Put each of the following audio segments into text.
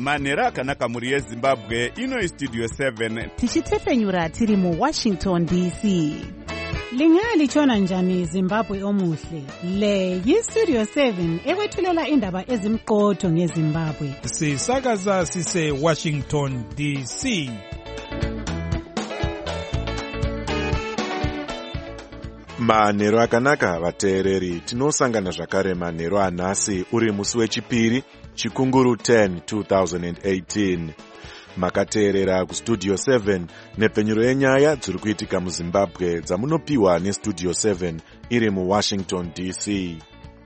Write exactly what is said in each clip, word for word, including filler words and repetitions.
manhero akanaka mhuri yezimbabwe. Ino Studio seven tichitefenyura tiri mu Washington D C. Lingalitshona njani Zimbabwe omuhle? Le yi-Studio seven ekwethulela indaba ezimqotho ngeZimbabwe. Sisakaza sise Washington D C. Manhero akanaka vateereri, tinosangana zvakare manhero anhasi uri musi wechipiri chikunguru ten two thousand eighteen. Makateerera kustudio seven nepfenyuro yenyaya dziri kuitika muZimbabwe dzamunopiwa nestudio seven iri muWashington D C.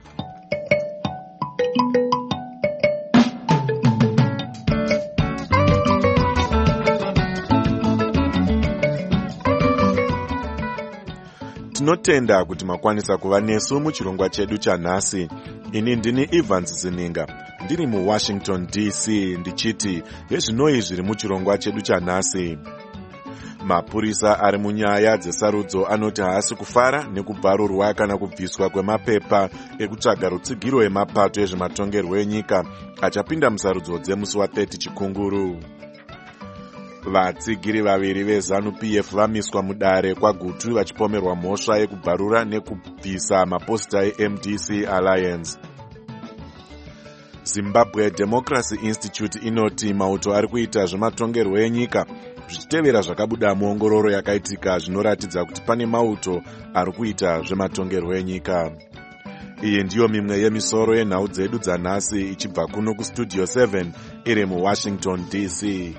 Tinotenda kuti makwanisa kuva nesu muchirongwa chedu chanhasi. Ini ndini Evans Zininga, ndiri muWashington D C ndichiti hezvinoi zviri muchirongwa chedu chanhasi. Mapurisa ari munyaya dzesarudzo anoti haasi kufara nekubvarurwa kana kubviswa kwemapepa ekutsvaga rutsigiro emapato ezvematongerwo enyika achapinda musarudzo dzemusi wa-thirty chikunguru. Vatsigiri vaviri veZANU P F vamiswa mudare kwagutu vachipomerwa mhosva yekubvarura nekubvisa maposita eM D C Alliance. Zimbabwe Democracy Institute inoti mauto ari kuita zvematongerwo enyika zvichitevera zvakabuda muongororo yakaitika zvinoratidza kuti pane mauto ari kuita zvematongerwo enyika. Iyi ndiyo mimwe yemisoro yenhau dzedu dzanhasi ichibva kuno kustudio seven iri muWashington D C.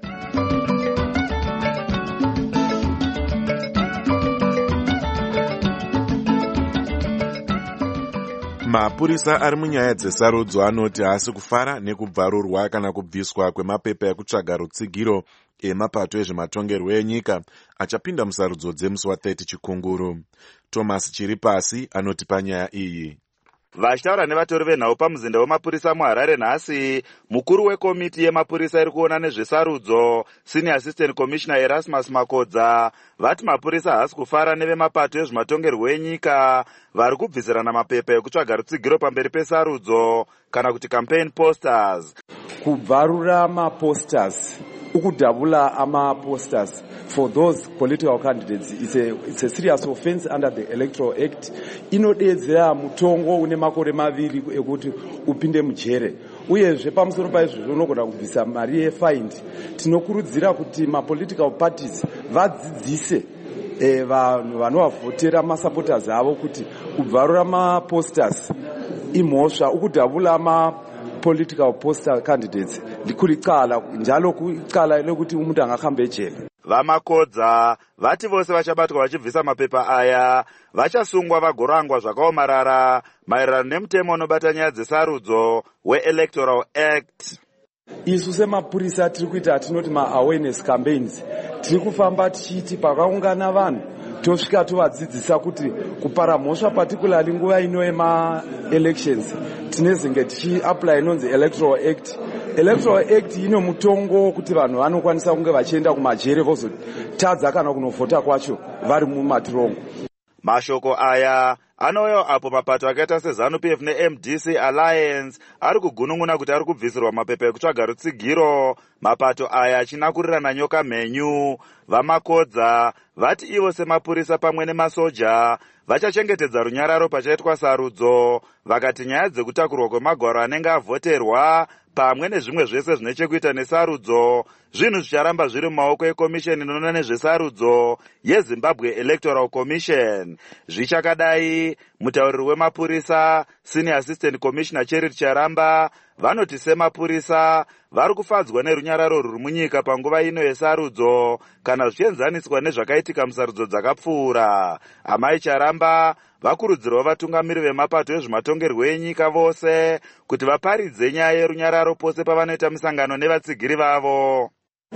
Mapurisa ari munyaya dzesarudzo anoti haasi kufara nekubvarurwa kana kubviswa kwemapepa ekutsvaga rutsigiro emapato ezvematongerwo enyika achapinda musarudzo dzemusi wa-thirty chikunguru. Thomas Chiripasi anoti panyaya iyi. Vachitaura nevatori venhau pamuzinda wemapurisa muHarare nhasi, mukuru wekomiti yemapurisa iri kuona nezvesarudzo Senior Assistant Commissioner Erasmus Makodza vati mapurisa haasi kufara nevemapato ezvematongerwo enyika vari kubvisirana mapepa ekutsvaga rutsigiro pamberi pesarudzo kana kuti campaign posters. Kubvarura maposters, ukudhabula ama-posters for those political candidates, it's a, it's a serious offense under the Electoral Act. Inodedzera mutongo une makore maviri ekuti upinde mujere. Uyezve pamusoro paizvozvo unogona kubvisa mari yefine. Tinokurudzira kuti ma-political parties vadzidzise eh, vanhu vanovavhotera masupporters avo kuti kubvarura ma-posters imhosva, ukudhabula ma political poster candidates ndikuricala njalo kucala lokuti umuntu angakhambe ejele. Vamakodza vati vose vachabatwa vachibvisa mapepa aya vachasungwa vagorangwa zvakaomarara maererano nemutemo unobata nyaya dzesarudzo weElectoral Act. Isu semapurisa tiri kuita tinoti ma-awareness campaigns, tiri kufamba tichiti pakaungana vanhu tosvika tovadzidzisa kuti kupara mhosva particularly nguva ino yema-elections tinezenge tichi-apply inonzi Electoral Act. Electoral Act ino mutongo kuti vanhu vanokwanisa kunge vachienda kumajere vozotadza kana kunovhota kwacho vari mumatirongo. Mashoko aya anouya apo mapato akaita seZANU P F neM D C Alliance ari kugunun'una kuti ari kubvisirwa mapepa ekutsvaga rutsigiro, mapato aya achinakurirana nyoka mhenyu. Vamakodza vati ivo semapurisa pamwe nemasoja vachachengetedza runyararo pachaitwa sarudzo, vakati nyaya dzekutakurwa kwemagwaro anenge avhoterwa pamwe nezvimwe zvese zvine chekuita nesarudzo zvinhu zvicharamba zviri mumaoko ekomisheni inoona nezvesarudzo yeZimbabwe Electoral Commission. Zvichakadai, mutauriri wemapurisa Senior Assistant Commissioner Cheryl Charamba vanoti semapurisa vari kufadzwa nerunyararo ruri munyika panguva ino yesarudzo kana zvichienzaniswa nezvakaitika musarudzo dzakapfuura. Amai Charamba vakurudzirwa vatungamiri vemapato ezvematongerwo enyika vose kuti vaparidze nyaya yerunyararo pose pavanoita misangano nevatsigiri vavo.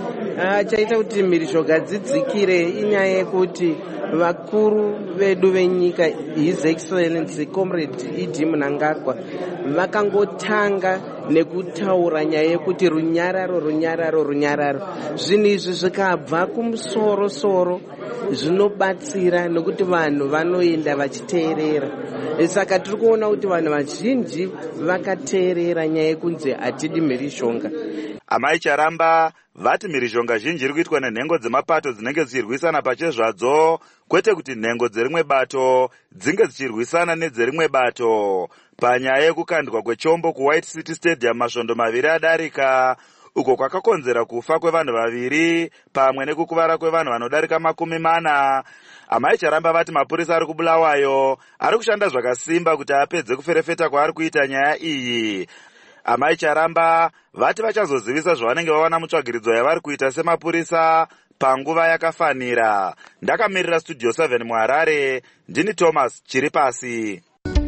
Chaita kuti mhirizhonga dzidzikire inyaya yekuti vakuru vedu venyika His Excellency Comrade Idi Mnangagwa vakangotanga nekutaura nyaya yekuti runyararo runyararo runyararo. Zvinhu izvi zvikabva kumusoro soro zvinobatsira nekuti vanhu vanoenda vachiteerera. Saka tiri kuona kuti vanhu vazhinji vakateerera nyaya yekunzi hatidi mhirizhonga. Amai Charamba vati mhirizhonga zhinji iri kuitwa nenhengo dzemapato dzinenge dzichirwisana pachezvadzo, kwete kuti nhengo dzerimwe bato dzinge dzichirwisana nedzerimwe bato. Panyaya yekukandwa kwechombo kuWhite City Stadium masvondo maviri adarika, uko kwakakonzera kufa kwevanhu vaviri pamwe nekukuvara kwevanhu vanodarika makumi mana. Amai Charamba vati mapurisa ari kuBulawayo ari kushanda zvakasimba kuti apedze kuferefeta kwaari kuita nyaya iyi. Amai Charamba vati vachazozivisa zvavanenge vawana mutsvagiridzo yavari kuita semapurisa panguva yakafanira. Ndakamirira Studio seven muHarare, ndini Thomas Chiripasi.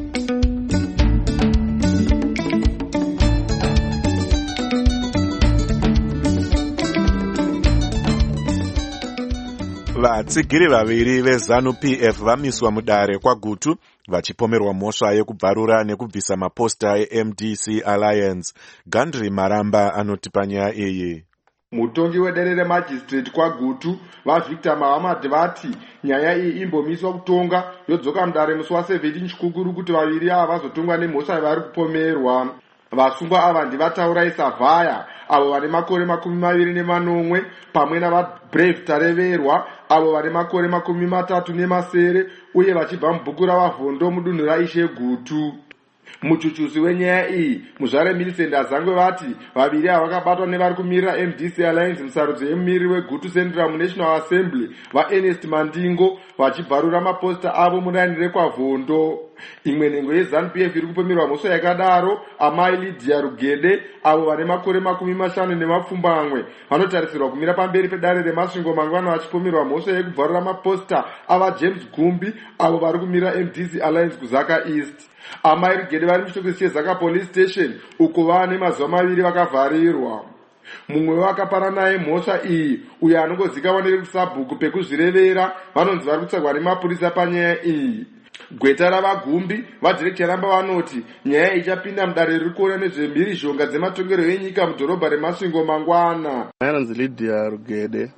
Vatsigiri vaviri veZANU P F vamiswa mudare kwaGutu vachipomerwa mhosva yekubvarura nekubvisa maposta eM D C Alliance. Gandri Maramba anoti panyaya iyi. Mutongi wedare remajistrate kwaGutu vaVictor Mahamad vati nyaya iyi imbomiswa kutonga yodzoka mudare musi wa17 chikukuru kuti vaviri ava vazotongwa nemhosva yavari kupomerwa. Vasungwa ava ndivataura Isavhaya avo vane makore makumi maviri nemanomwe pamwe navaBrave Tareverwa avo vane makore makumi matatu nemasere uye vachibva mubhuku ravavhondo mudunhu raIshe Gutu. Muchuchusi wenyaya iyi muzvare Millicent Azangwe vati vaviri ava vakabatwa nevari kumirira M D C Alliance musarudzo yemumiriri weGutu Central National Assembly vaErnest Mandingo vachibvarura maposta avo muraini rekwavhondo. Imwe nhengo yeZANU P F iri kupomerwa mhosva yakadaro amai Lydia Rugede avo vane makore makumi mashanu nemapfumbamwe vanotarisirwa kumira pamberi pedare remasvingo mangwana vachipomerwa mhosva yekubvarura maposta ava James Gumbi avo vari kumirira M D C Alliance kuZaka East. Amai Rugede vari muchitokisi cheZaka Police Station uko vane mazuva maviri vakavharirwa. Mumwe wakapara naye mhosva iyi uyo anongozikanwa nekusabhuku pekuzvirevera vanonzi vari kutsvagwa nemapurisa panyaya iyi. Gweta ravaGumbi vaDirect Ramba vanoti nyaya ichapinda mudare riri kuona nezvemhirizhonga dzematongero enyika mudhorobha remasvingo mangwana. Anonzi Lydia Rugede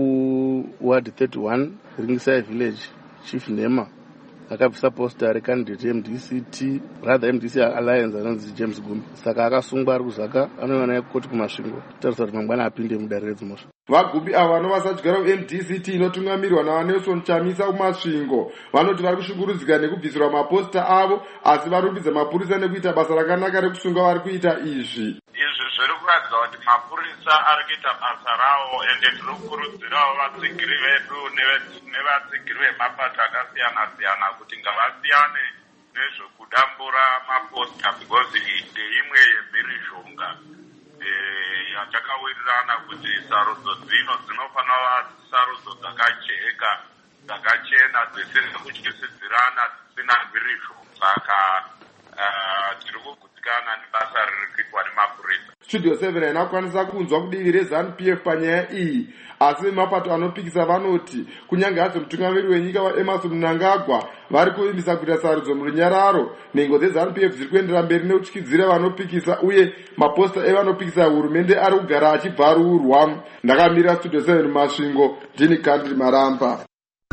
wekuward thirty-one Ringside Village Chief Nema akabvisa posta recandidate M D C T rather M D C Alliance anonzi James Gumbi, saka akasungwa ari kuZaka anoona koti kumasvingo kutarisa kuti mangwana apinde mudare redzimhosva. VaGumbi ava vanova vasadyara kuM D C T inotungamirwa naVanelson Chamisa kumasvingo vanoti vari kushungurudzika nekubvisirwa maposta avo asi varumbidza mapurisa nekuita basa rakanaka rekusunga vari kuita izvi. Izvi zviri kuratidza kuti mapurisa ari kuita basa rawo ende tiri kukurudzirawo vatsigiri vedu nevatsigiri vemapato akasiyana siyana kuti ngavasiyane nezvekudambura maposta because iyi ndeimwe yemhirizhonga yatakawirirana kuti sarudzo dzino dzinofanira sarudzo dzakajeka dzakachena dzisina kutyisidzirana dzisina mhirizhonga. Saka tiri kugutsikana nebasa riri kuitwa nemapurisa. Studio seven inakwanisa kunzwa kudivi reZANU P F panyaya iyi asi vemapato anopikisa vanoti kunyange hazvo mutungamiri wenyika vaEmmerson Mnangagwa vari kuvimbisa kuita sarudzo murunyararo, nhengo dzeZANU P F dziri kuendera mberi neutyidzira vanopikisa uye maposta evanopikisa hurumende ari kugara achibvarurwa. Ndakamirira Studio seven mumasvingo, ndini Gandri Maramba.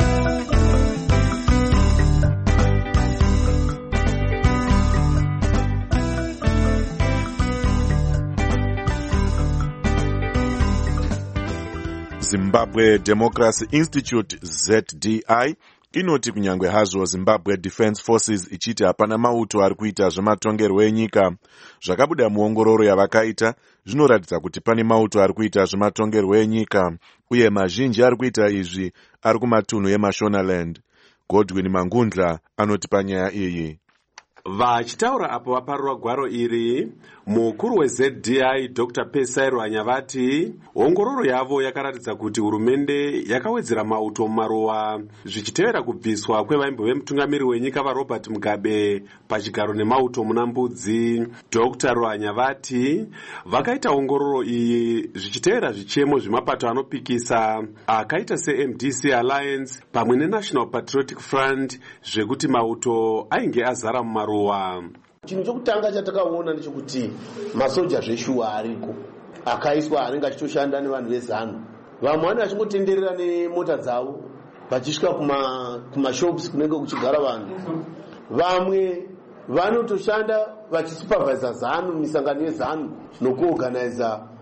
Zimbabwe Democracy Institute Z D I inoti kunyangwe hazvo Zimbabwe Defence Forces ichiti hapana mauto ari kuita zvematongerwo enyika, zvakabuda muongororo yavakaita zvinoratidza kuti pane mauto ari kuita zvematongerwo enyika uye mazhinji ari kuita izvi ari kumatunhu eMashonaland. Godwin Mangundla anoti panyaya iyi. Vachitaura apo vaparurwa gwaro iri, mukuru weZ D I Doctor Pesai Rwanya vati ongororo yavo yakaratidza kuti hurumende yakawedzera mauto mumaruwa zvichitevera kubviswa kwevaimbo vemutungamiri wenyika vaRobert Mugabe pachigaro nemauto muna Mbudzi. Doctor Rwanya vati vakaita ongororo iyi zvichitevera zvichemo zvemapato anopikisa akaita seM D C Alliance pamwe neNational Patriotic Front zvekuti mauto ainge azara mumaruwa. Chinhu chokutanga chatakaona ndechekuti masoja zveshuwa ariko akaiswa anenge achitoshanda nevanhu veZANU. Vamwe vanenge vachingotenderera nemota dzavo vachisvika kumashops kunenge kuchigara vanhu. Vamwe vanotoshanda vachisupervisa ZANU, misangano yeZANU nokuorganiza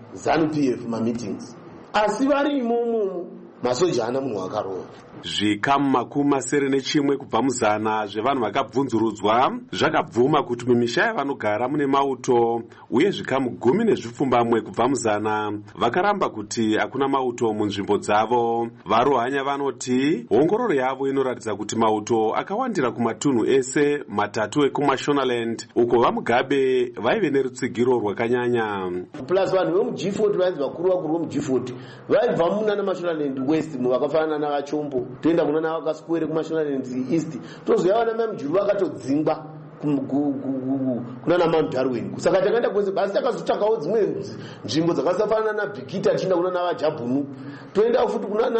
ZANU P F mameetings, asi vari imomo masoja hana munhu wakarova. Zvikamu makumi masere nechimwe kubva muzana zvevanhu vakabvunzurudzwa zvakabvuma kuti mumisha yavanogara mune mauto, uye zvikamu gumi nezvipfumbamwe kubva muzana vakaramba kuti hakuna mauto munzvimbo dzavo. Varohanya vanoti ongororo yavo inoratidza kuti mauto akawandira kumatunhu ese matatu ekumashonaland, uko vamugabe vaive nerutsigiro rwakanyanya. Plus vanhu vemuG forty vainzi vakuru vakuru vemuG forty vaibva muna namashonaland west vakafanana navachombo, toenda kuna navakaswere kumashonaland east, tozoya vana mamujuru vakatodzingwa kuna naMount Darwin. Saka takaenda kwese basi takazotsvakawo dzimwe nzvimbo dzakasafanana naBhikita, tienda kuna navajabhunu, toenda futi kuna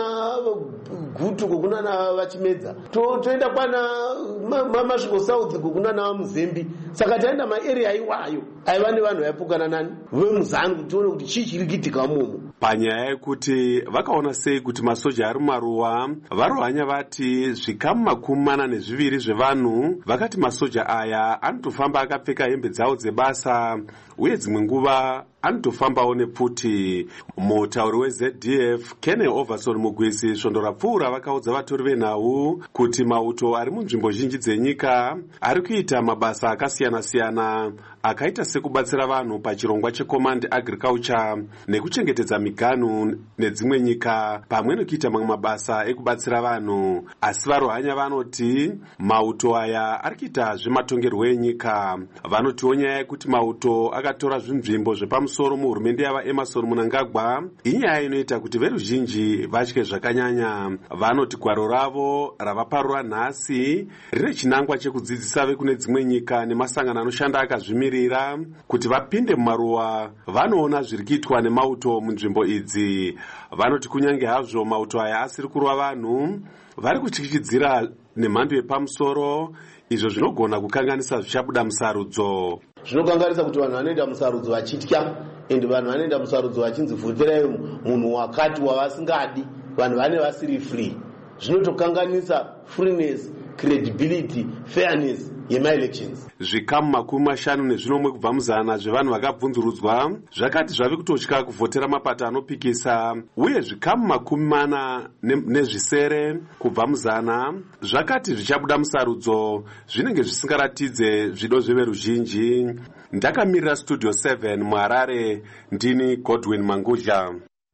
nagutu kuna navachimedza, toenda kwana masvingo south kuna navamuzembi. Saka taenda maarea iwayo aiva nevanhu vaipukana nani vemuzanu kuti tione kuti chii chiri kuitika umomo. Panyaya yekuti vakaona sei kuti masoja ari mumaruwa, varohanya vati zvikamu makumi mana nezviviri zvevanhu vakati masoja aya anotofamba akapfeka hembe dzawo dzebasa, uye dzimwe nguva anotofambawo nepfuti. Mutauri weZ D F Kenny Overson Mugwisi svondo rapfuura vakaudza vatori venhau kuti mauto ari munzvimbo zhinji dzenyika ari kuita mabasa akasiyana-siyana akaita sekubatsira vanhu pachirongwa checommand agriculture nekuchengetedza miganhu nedzimwe nyika, pamwe nekuita mamwe mabasa ekubatsira vanhu. Asi varohanya vanoti mauto aya ari kuita zvematongerwo enyika. Vanotiwo nyaya yekuti mauto akatora zvinzvimbo zvepamusoro muhurumende yava Emerson Mnangagwa inyaya inoita kuti veruzhinji vatye zvakanyanya. Vanoti gwaro ravo ravaparura nhasi rine chinangwa chekudzidzisa vekune dzimwe nyika nemasangano anoshanda akazvimirira kuti vapinde mumaruwa vanoona zviri kuitwa nemauto munzvimbo idzi. Vanoti kunyange hazvo mauto aya asiri kurova vanhu, vari kutyityidzira nemhando yepamusoro, izvo zvinogona kukanganisa zvichabuda musarudzo. Zvinokanganisa kuti vanhu vanoenda musarudzo vachitya, ende vanhu vanoenda musarudzo vachinzi vhoterai munhu wakati wavasingadi, vanhu vane vasiri free. Zvinotokanganisa freeness, credibility, fairness yema-elections. Zvikamu makumi mashanu nezvinomwe kubva muzana zvevanhu vakabvunzurudzwa zvakati zvave kutotya kuvhotera mapato anopikisa, uye zvikamu makumi mana nezvisere kubva muzana zvakati zvichabuda musarudzo zvinenge zvisingaratidze zvido zveveruzhinji. Ndakamirira Studio seven muHarare, ndini Godwin Mangudya.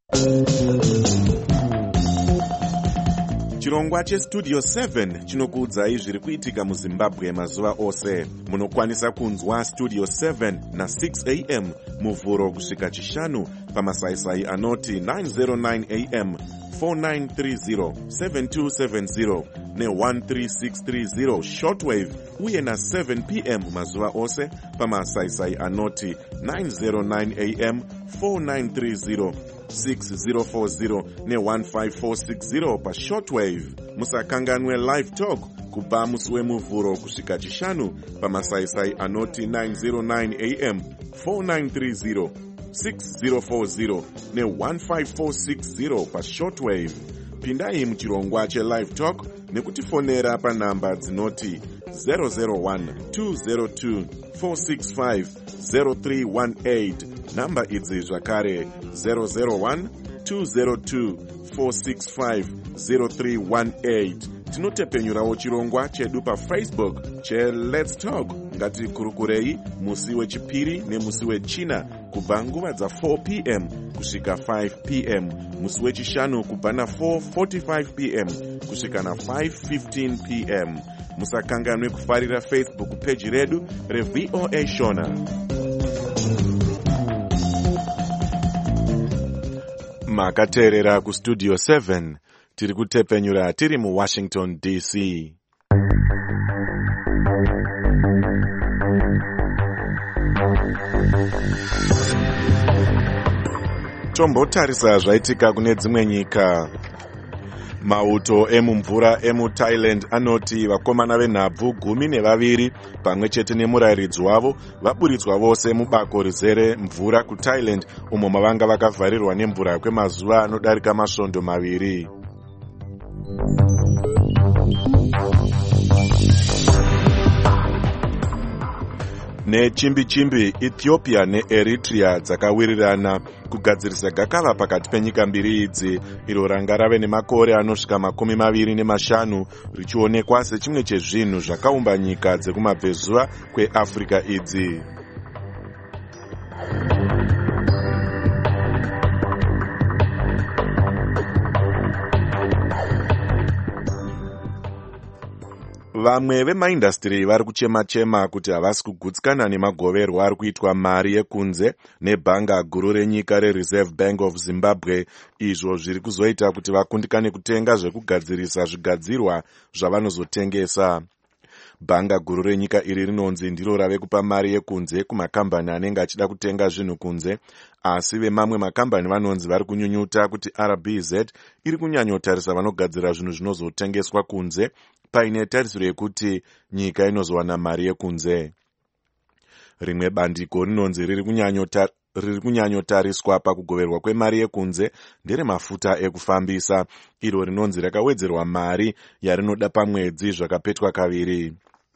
Chirongwa cheStudio seven chinokuudzai zviri kuitika muZimbabwe mazuva ose. Munokwanisa kunzwa Studio seven na six a m muvhuro kusvika chishanu pamasaisai anoti nine oh nine a m, four nine three zero, seven two seven zero ne one three six three zero shortwave, uye na seven p m mazuva ose pamasaisai anoti nine oh nine a m, four nine three zero, six zero four zero ne one five four six zero pa shortwave. Musakanganwe live talk kubva musi wemuvhuro kusvika chishanu pamasaisai anoti nine oh nine a m, four nine three zero, six zero four zero ne one five four six zero pa shortwave. Pindai muchirongwa chelive talk nekutifonera panhamba dzinoti zero zero one, two zero two, four six five, zero three one eight. Namba idzi zvakare zero zero one, two zero two, four six five, zero three one eight. Tinotepenyurawo chirongwa chedu paFacebook che Let's Talk. Ngatikurukurei musi wechipiri nemusi wechina kubva nguva dza four p m kusvika five p m, musi wechishanu kubva na four forty-five p m kusvika na five fifteen p m. Musakanganwe kufarira Facebook page redu reV O A Shona. Makateerera kuStudio seven, tiri kutepenyura tiri muWashington D C. Tombotarisa zvaitika kune dzimwe nyika. Mauto emumvura emuThailand anoti vakomana venhabvu gumi nevaviri pamwe chete nemurayiridzi wavo vaburitswa vose mubako rizere mvura kuThailand, umo mavanga vakavharirwa nemvura kwemazuva anodarika masvondo maviri. Nechimbi-chimbi, Ethiopia neEritrea dzakawirirana kugadzirisa gakava pakati penyika mbiri idzi, iro ranga rave nemakore anosvika makumi maviri nemashanu richionekwa sechimwe chezvinhu zvakaumba nyika dzekumabvezuva kweAfrica idzi. Vamwe vemaindastiri vari kuchema-chema kuti havasi kugutsikana nemagoverwa ari kuitwa mari yekunze nebhanga guru renyika reReserve Bank of Zimbabwe, izvo zviri kuzoita kuti vakundikane kutenga zvekugadzirisa zvigadzirwa zvavanozotengesa. Bhanga guru renyika iri rinonzi ndiro rave kupa mari yekunze kumakambani anenge achida kutenga zvinhu kunze, asi vemamwe makambani vanonzi vari kunyunyuta kuti R B Z iri kunyanyotarisa vanogadzira zvinhu zvinozotengeswa kunze paine tarisiro yekuti nyika inozowana mari yekunze. Rimwe bandiko rinonzi riri kunyanyota riri kunyanyotariswa pakugoverwa kwemari yekunze nderemafuta ekufambisa, iro rinonzi rakawedzerwa mari yarinoda pamwedzi zvakapetwa kaviri.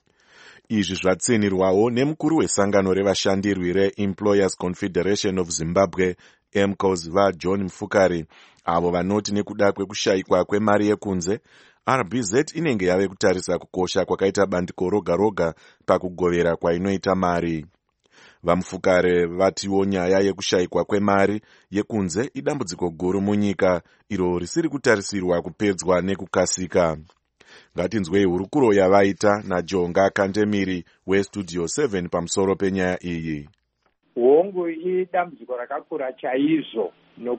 Izvi zvatsinirwawo nemukuru wesangano revashandirwi reEmployers Confederation of Zimbabwe, M C O Z, vaJohn Mufukari, avo vanoti nekuda kwekushayikwa kwemari yekunze, R B Z inenge yave kutarisa kukosha kwakaita bandiko roga roga pakugovera kwainoita mari. Vamufukare vatiwo nyaya yekushayikwa kwemari yekunze idambudziko guru munyika, iro risiri kutarisirwa kupedzwa nekukasika. Ngatinzwei hurukuro yavaita naJonga Kandemiri weStudio seven pamusoro penyaya iyi. Hongu idambudziko rakakura chaizvo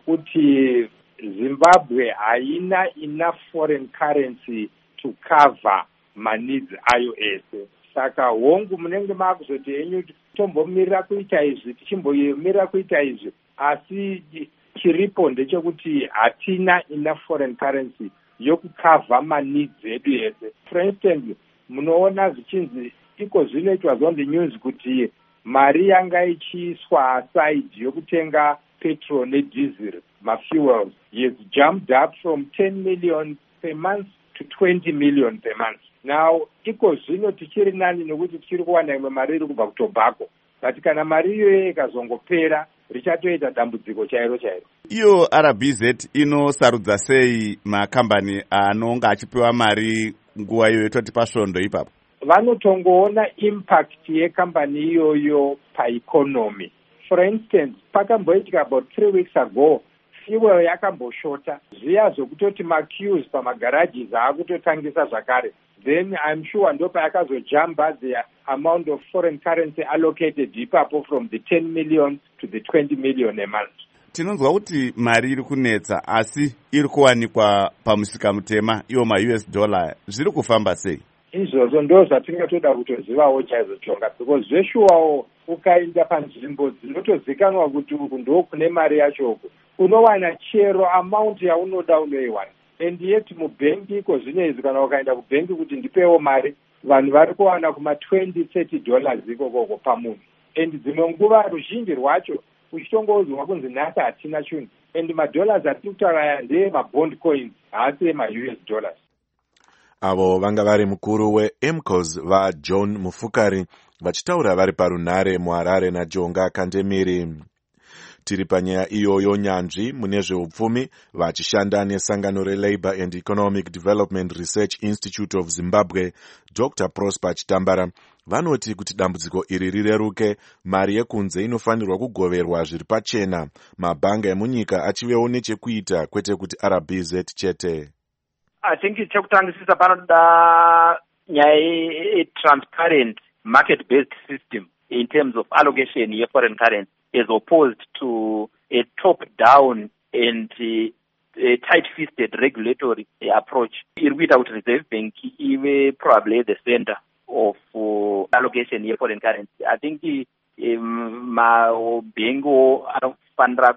nokuti Zimbabwe haina enough foreign currency to cover maneeds ayo ese. Saka hongu munenge makuzoti enyu tombomirira kuita izvi tichimbomirira kuita izvi, asi chiripo ndechekuti hatina enough foreign currency yokukava maneeds edu ese. For instance, munoona zvichinzi iko zvinoitwa zonde news kuti mari yanga ichiiswa aside yokutenga petrol nediesel, mafuels, has jumped up from ten million per month to twenty million per month. Now, iko zvino tichiri nani nokuti tichiri kuwana imwe mari iri kubva kutobacco. But kana mari iyoyo ikazongopera richatoita dambudziko chairo chairo. Iyo R B Z inosarudza sei makambani anonga achipiwa mari nguva iyoyo toti pasvondo ipapo? Vanotongoona impact yekambani iyoyo paeconomy. For instance, pakamboitika about three weeks ago, fuel yakamboshota. Zviya zvokutoti maqueues pamagarages akutotangisa zvakare. Then I'm sure ndopa yakazojamba the amount of foreign currency allocated ipapo from the ten million to the twenty million a month. Tinonzwa kuti mari iri kunetsa asi iri kuwanikwa pamusika mutema, iyo ma-U S dollar, zviri kufamba sei? Izvozvo ndo zvatingatoda kutozivawo chaizvo Jonga, because zveshuwawo ukaenda panzvimbo dzinotozikanwa kuti uku ndo kune mari yacho, unowana chero amount yaunoda unoiwana. And yet mubhengi iko zvinezvi kana ukaenda kubhengi kuti ndipewo mari, vanhu vari kuwana kuma twenty thirty dollars ikokoko pamunhu. And dzimwe nguva ruzhinji rwacho uchitongouzwa kunzi nhasi hatina chinhu. And madollars atiri kutaura ndeye mabond coins, haasi ema-U S dollars. Avo vanga vari mukuru weM C O Z vaJohn Mufukari vachitaura vari parunhare muHarare naJonga Kandemiri. Tiri panyaya iyoyo, nyanzvi mune zveupfumi vachishanda nesangano reLabour and Economic Development Research Institute of Zimbabwe, Doctor Prosper Chitambara, vanoti kuti dambudziko iri rireruke, mari yekunze inofanirwa kugoverwa zviri pachena, mabhanga emunyika achivewo nechekuita, kwete kuti R B Z chete. I think chekutangisisa panoda nyaya ye-transparent market-based system in terms of allocation ye foreign currency, as opposed to a top-down and uh, a tight-fisted regulatory approach. Iri kuita kuti Reserve Bank ive probably the center of uh, allocation ye foreign currency. I think um, mabhengo anofanira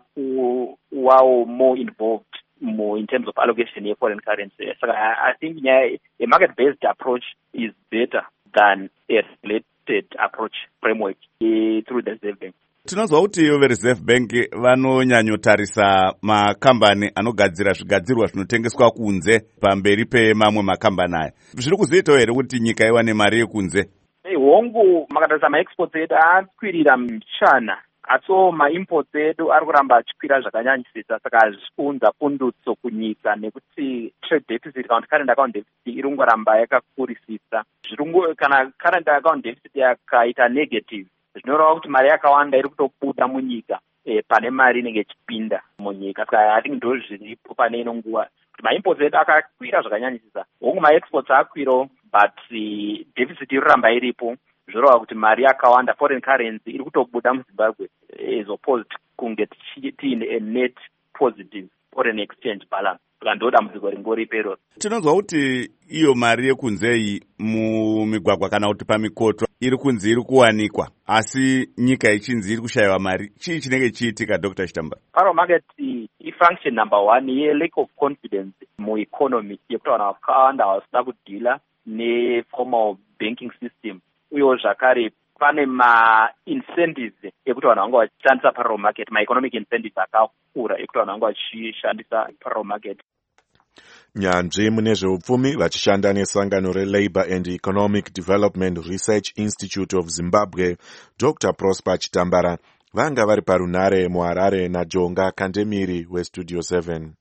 kuwawo more involved more in terms of allocation of foreign currency. So I, I think yeah, a market-based approach is better than a regulated approach framework uh, through the Reserve Bank. Tinozwa kuti veReserve Bank vanonyanyotarisa makambani anogadzira zvigadzirwa zvinotengeswa kunze pamberi pemamwe makambani aya. Zviri kuzoitawo here kuti nyika iwane mari yekunze? hongu makatarisa maexports edu akwirira muchana, asiwo maimports edu ari kuramba achikwira zvakanyanyisisa, saka zvichiunza pundutso kunyika nekuti trade deficit kana current account deficit iri kungoramba yakakurisisa. Kana current account deficit yakaita negative, zvinoreva kuti mari yakawanda iri kutobuda munyika e, pane mari inenge ichipinda munyika. Saka I think ndo zviripo pane ino nguva kuti maimports edu akakwira zvakanyanyisisa, hongu maexports akwiro but uh, deficit iri kuramba iripo, zvoreva kuti mari yakawanda foreign currency iri kutobuda muZimbabwe as opposed kunge tiine a net positive foreign exchange balance. Saka ndo dambudziko ringoripo iroro. Tinonzwa kuti iyo mari yekunzeyi mumigwagwa kana kuti pamikoto iri kunzi iri kuwanikwa, asi nyika ichinzi iri kushayiwa mari. Chii chinenge chiitika Doctor Chitambara? Paro market ifunction number one ye lack of confidence mueconomy yekuti vanhu vakawanda havasina kudhila neformal banking system, uyewo zvakare pane ma-incentives ekuti vanhu vanga vachishandisa parallel market, ma-economic incentives akakura ekuti vanhu vanga vachishandisa parallel market. Nyanzvi mune zveupfumi vachishanda nesangano reLabour and Economic Development Research Institute of Zimbabwe, Doctor Prosper Chitambara, vanga vari parunare muHarare naJonga Kandemiri weStudio seven.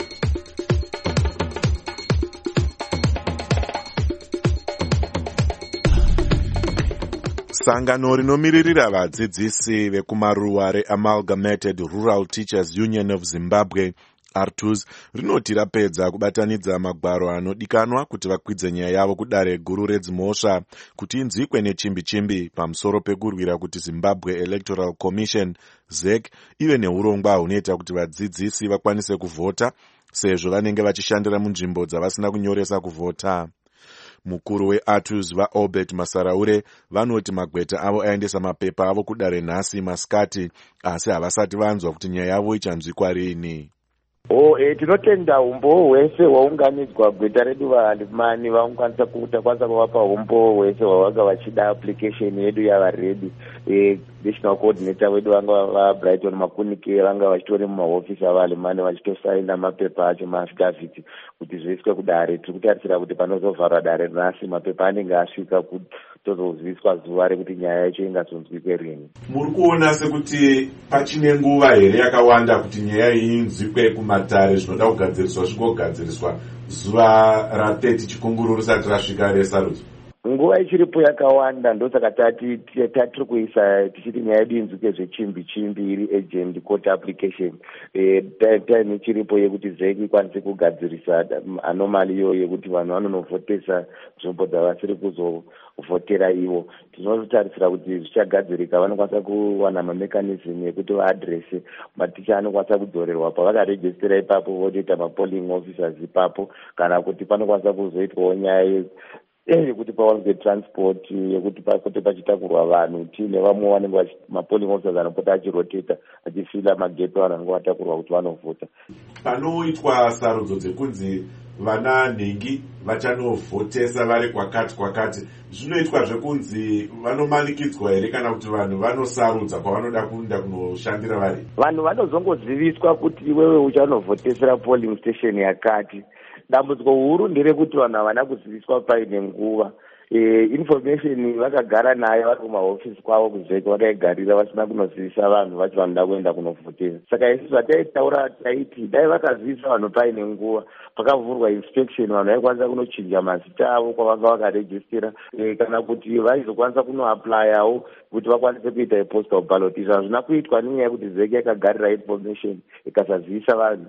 Sangano rinomiririra vadzidzisi vekumaruwa reAmalgamated Rural Teachers Union of Zimbabwe R T U S rinoti rapedza kubatanidza magwaro anodikanwa kuti vakwidze nyaya yavo kudare guru redzimhosva kuti inzwikwe nechimbi-chimbi pamusoro pekurwira kuti Zimbabwe Electoral Commission Z E C ive neurongwa hunoita kuti vadzidzisi vakwanise kuvhota sezvo vanenge vachishandira munzvimbo dzavasina kunyoresa kuvhota. Mukuru weR T U S vaObert Masaraure vanoti magweta avo aendesa mapepa avo kudare nhasi masikati, asi havasati vanzwa kuti nyaya yavo ichanzwikwa rini. Oh, eh, tinotenda umbo hwese hwaunganidzwa gweta redu vahalimani vaungwanisa kutakwanisa kuvapa umbo hwese hwavanga vachida application yedu yava ready. Eh, national coordinator wedu vanga vaBrighton Makunike vanga vachitori mumahofisi avahalimani vachitosaina mapepa acho maaffidavit kuti zviiswe kudare. Tiri kutarisira kuti panozovharwa dare nhasi mapepa anenge asvika kuti tozoziviswa zuva rekuti nyaya yacho ingazonzwike rini. Muri kuona sekuti pachine nguva here yakawanda kuti nyaya iyi inzwikwe kumatare zvinoda kugadziriswa zvigogadziriswa zuva rathirty chikunguru risati rasvika resarudzo? Nguva ichiripo yakawanda, ndosaka tati tatiri kuisa tichiti nyaya yedu inzwike zvechimbi-chimbi iri agent court application. Eh, time ichiripo yekuti Z E C ikwanise kugadzirisa anomali iyo yekuti vanhu vanonovhotesa nzvimbo dzavasiri kuzovhotera ivo. Tinotarisira kuti zvichagadzirika, vanokwanisa kuwana mamechanism yekuti vaadrese maticha anokwanisa kudzorerwa pavakarejistera ipapo votoita mapolling officers ipapo, kana kuti panokwanisa kuzoitwawo nyaya yekuti pawanze transport yekuti papote pachitakurwa vanhu tiine vamwe vanenge mapolling officers anopota achiroteta achifila mageto vanhu vanenge vatakurwa kuti vanovhota. Panoitwa sarudzo dzekunzi vana nhengi vachanovhotesa vari kwakati kwakati, zvinoitwa zvekunzi vanomanikidzwa here kana kuti vanhu vanosarudza kwavanoda kuenda kunoshandira vari? Vanhu vanozongoziviswa kuti iwewe uchanovhotesera polling station yakati. Dambudziko huru nderekuti vanhu havana kuziviswa paine nguva. E, information vakagara nayo vari kumahofisi kwavo kuzveka vakaigarira vasina kunozivisa vanhu vachi vanoda kuenda kunovhotesa. Saka isi zvataitaura taiti dai vakazivisa vanhu paine nguva, pakavhurwa inspection vanhu vaikwanisa kunochinja mazita avo kwavanga vakarejistira, e, kana kuti vaizokwanisa kunoaplayawo kuti vakwanise kuita ipostal ballot. Izvo hazvina kuitwa nenyaya yekuti Z E C yakagarira information ikasazivisa vanhu.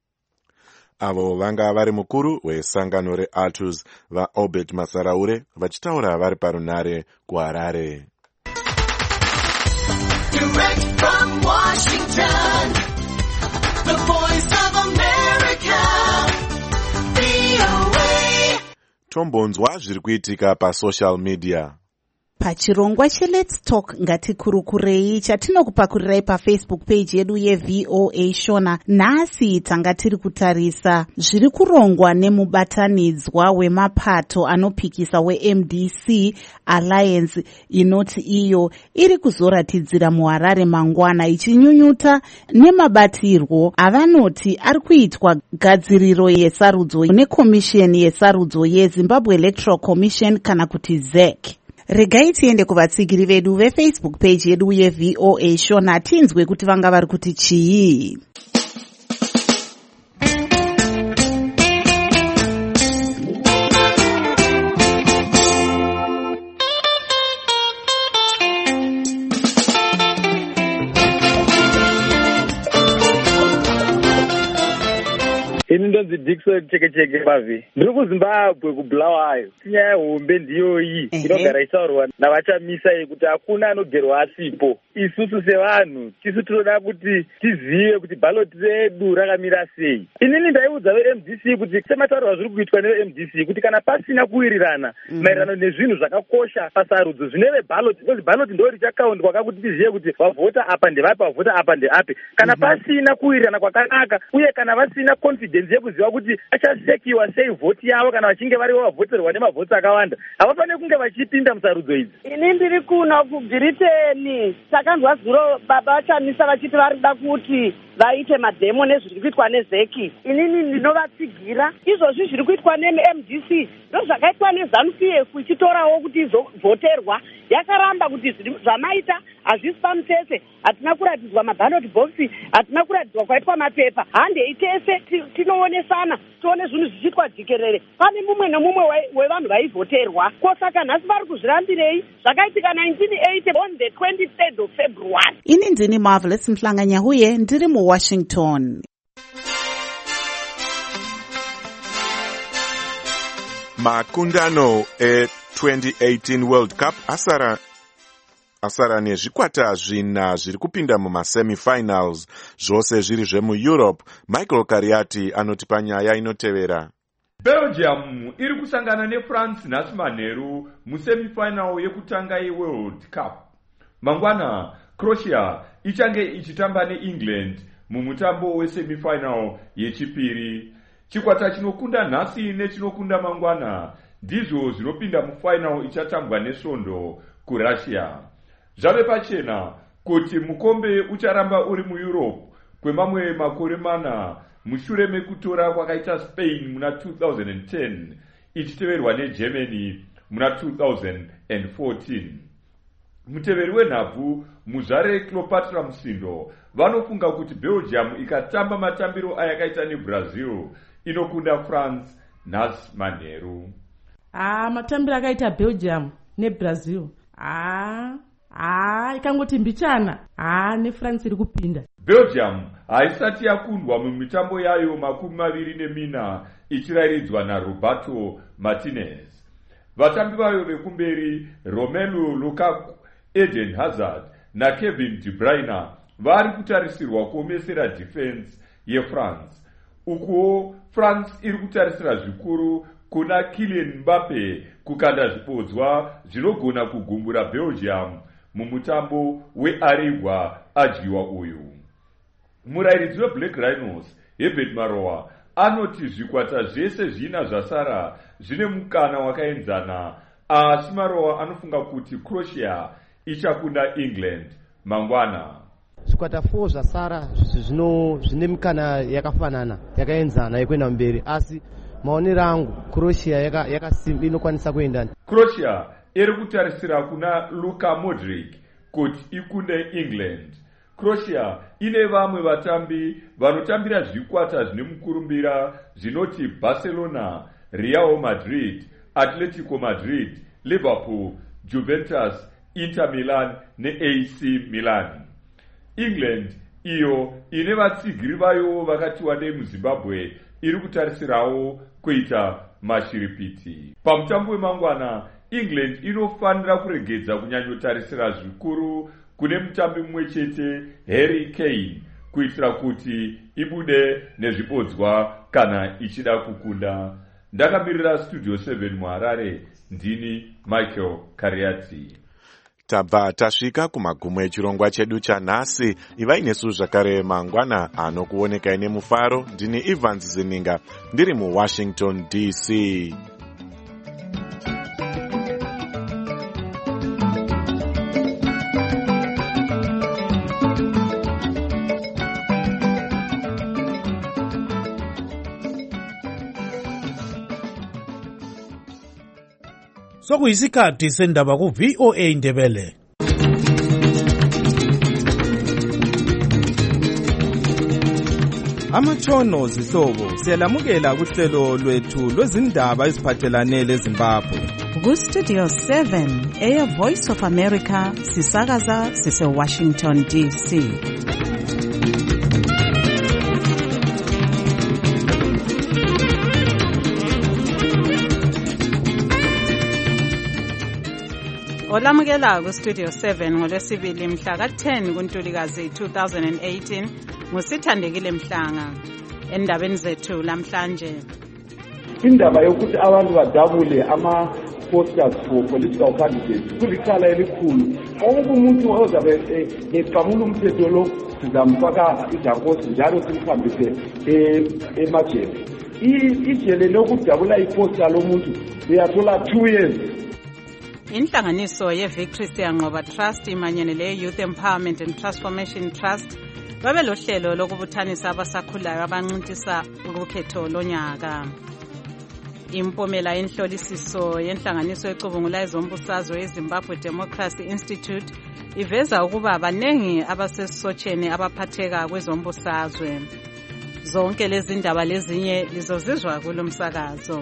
Avo vanga vari mukuru wesangano reR T U S vaObert Masaraure vachitaura vari parunare kuHarare. Direct from Washington, the voice of America, V O A. Tombonzwa zviri kuitika pasocial media. Pachirongwa cheLet's Talk ngatikurukurei chatinokupakurirai pafacebook page yedu yeV O A Shona. Nhasi tanga tiri kutarisa zviri kurongwa nemubatanidzwa wemapato anopikisa weM D C Alliance, inoti iyo iri kuzoratidzira muHarare mangwana ichinyunyuta nemabatirwo avanoti ari kuitwa gadziriro yesarudzo nekomisheni yesarudzo yeZimbabwe Electoral Commission kana kuti Z E C. Regai tiende kuvatsigiri vedu vefacebook page yedu yeV O A Shona tinzwe kuti vanga vari kuti chii. ini ndonzi Dickson cheke cheke pavi ndiri kuZimbabwe kuBulawayo. Nyaya hombe ndiyo iyi inogara isaurwa navachamisa iyi kuti hakuna anogerwa asipo. Isusu sevanhu tisu tinoda kuti tizive kuti ballot redu rakamira sei. Inini ndaiudza ve-M D C kuti semataurwa zviri kuitwa neve-M D C kuti kana pasina kuwirirana maererano nezvinhu zvakakosha pasarudzo zvineve ballot, because ballot ndo richakaundwa kakuti tizive kuti vavhota apa ndevapi vavhota apa ndeapi. Kana pasina kuwirirana kwakanaka uye kana vasina confidence yekuziva kuti achasekiwa sei vhoti yavo kana vachinge varivo vavhoterwa nemavhoti akawanda havafaniri kunge vachipinda musarudzo idzi. Ini ndiri kuno kuBritain takanzwa zuro baba vachamisa vachiti varida kuti vaite madhemo nezviri kuitwa nezeki. Inini ndinovatsigira izvozvi zviri kuitwa ne-M D C ndo zvakaitwa neZANU P F ichitorawo kuti izovhoterwa. Yakaramba kuti zvamaita hazvisi pamutese, hatina kuratidzwa maballot box, hatina kuratidzwa kwaitwa mapepa. Handei tese tinoonesana tione zvinhu zvichiitwa jikerere. Pane mumwe nemumwe wevanhu vaivhoterwa. Kosaka nhasi vari kuzvirambirei zvakaitika nineteen eighty on the twenty-third of February. Ini ndini Marvelous Mhlanganyahuye ndiri muWashington. Makundano e twenty eighteen World Cup asara asara nezvikwata zvina zviri kupinda mumasemifinals, zvose zviri zvemuEurope. Michael Kariati anoti panyaya inotevera. Belgium iri kusangana neFrance nhasi manheru musemifinal yekutanga yeWorld Cup. Mangwana Croatia ichange ichitamba neEngland mumutambo wesemifinal yechipiri. Chikwata chinokunda nhasi nechinokunda mangwana ndizvo zvinopinda mufinal ichatambwa nesvondo kuRussia. Zvave pachena kuti mukombe ucharamba uri muEurope kwemamwe makore mana mushure mekutora kwakaita Spain muna two thousand ten ichiteverwa neGermany muna two thousand fourteen. Muteveri wenhabvu muzvare Cleopatra Musindo vanofunga kuti Belgium ikatamba matambiro ayakaita neBrazil inokunda France nhasi manheru. Ah, matambiro akaita Belgium neBrazil. Ah, ah, ikangoti mbichana. Ah, neFrance iri kupinda. Belgium haisati yakundwa mumitambo yayo makumi maviri nemina ichiraidzwa naRoberto Martinez. Vatambi vayo vekumberi Romelu Lukaku, Eden Hazard na Kevin De Bruyne vari kutarisirwa kuomesera defense yeFrance. Ukuwo France iri kutarisira zvikuru kuna Kylian Mbappe kukanda zvibodzwa zvinogona kugumbura Belgium mumutambo wearegwa adyiwa uyu. Murairidzi weBlack Rhinos Herbert Maroa anoti zvikwata zvese zvina zvasara zvine mukana wakaenzana, asi Maroa anofunga kuti Croatia ichakunda England mangwana. Zvikwata four zvasara zvino zvine mukana yakafanana yakaenzana yekuenda mberi, asi maonero angu Croatia yaka yakasimba inokwanisa kuenda. Croatia iri kutarisira kuna Luka Modric kuti ikunde England. Croatia ine vamwe vatambi vanotambira zvikwata zvine mukurumbira zvinoti Barcelona, Real Madrid, Atletico Madrid, Liverpool, Juventus, Inter Milan ne-A C Milan. England iyo ine vatsigiri vayo vakati wandei muZimbabwe iri kutarisirawo kuita mashiripiti. Pamutambo wemangwana England inofanira kuregedza kunyanyotarisira zvikuru kune mutambi mumwe chete Harry Kane kuitira kuti ibude nezvibodzwa kana ichida kukunda. Ndakamirira Studio seven muHarare, ndini Michael Kariati. Tabva tasvika kumagumo echirongwa chedu chanhasi. Ivai nesu zvakare mangwana anokuonekai nemufaro. Ndini Evans Zininga ndiri muWashington D C. sokuyisikhathi sendaba ku-V O A Ndebele. Amatshono zihlobo siyalamukela kuhlelo lwethu lwezindaba eziphathelane leZimbabwe. Ku-Studio seven, Air Voice of America, sisakaza sise-Washington D C. Olamukela ku-Studio seven ngolwesibili mhla ka-ten kuNtulikazi two thousand eighteen ngusithandekile Mhlanga. Endabeni zethu lamhlanje, indaba yokuthi abantu badabule ama-posters for political candidates kulicala elikhulu. Onke umuntu ozabe eqamula umthetho lo sizamfaka ijankosi njalo simhambise emajele. Ijele lokudabula iposta lomuntu uyathola two years. Inhlanganiso ye-Victory Siyanqoba Trust imanyene le-Youth Empowerment and Transformation Trust babelohlelo lokubuthanisa abasakhulayo abancintisa ukukhetho lonyaka. Impumela yenhlolisiso yenhlanganiso ecubungula ezombusazwe eZimbabwe Democracy Institute iveza ukuba baningi abasesotsheni abaphatheka kwezombusazwe. Zonke lezi ndaba lezinye lizozizwa kulo msakazo.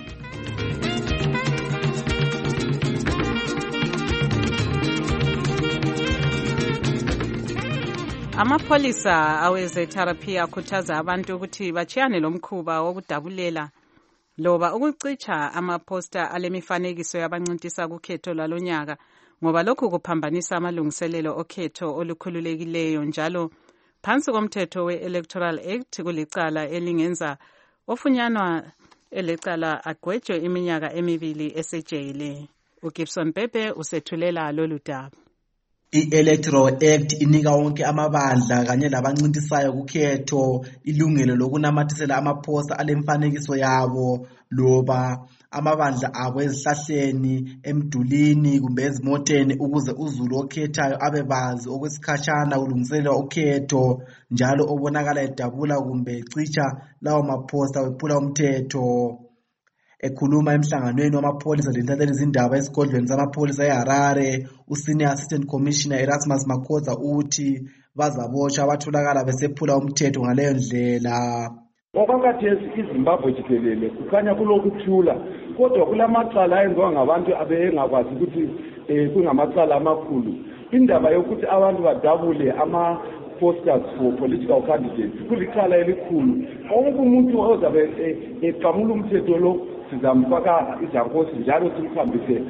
Amapholisa aweze-therapy akhuthaza abantu ukuthi bachiyane lomkhuba wokudabulela loba ukucicha amaposta alemifanekiso yabancintisa kukhetho lwalonyaka ngoba lokhu kuphambanisa amalungiselelo okhetho olukhululekileyo njalo phansi komthetho we-Electoral Act kulicala elingenza ofunyanwa elecala agwetshwe iminyaka emibili esejele. uGibson Pepe usethulela lolu daba. I-Electoral Act inika wonke amabandla kanye labancintisayo kukhetho ilungelo lokunamathisela amaphosta alemfanekiso yabo loba amabandla abo ezihlahleni, emdulini kumbe ezimoteni ukuze uzulu okhethayo abebazi okwesikhashana kulungiselelwa ukhetho njalo obonakala edabula kumbe ecicha lawo maphosta wephula umthetho. Ekhuluma emhlanganweni wamapholisa lenhlanhleni izindaba esigodlweni samapholisa eHarare, uSenior Assistant Commissioner Erasmus Makhoza uthi bazabotsha abatholakala besephula umthetho ngaleyo ndlela. Okwakhathesi iZimbabwe jikelele kukhanya kulokuthula kodwa kulamacala ayenziwa ngabantu abengakwazi ukuthi kungamacala amakhulu. Indaba yokuthi abantu badabule ama posters for political candidates kulicala elikhulu. Onke umuntu ozabe eqamula umthetho lo sizamfaka ijankosi njalo simhambise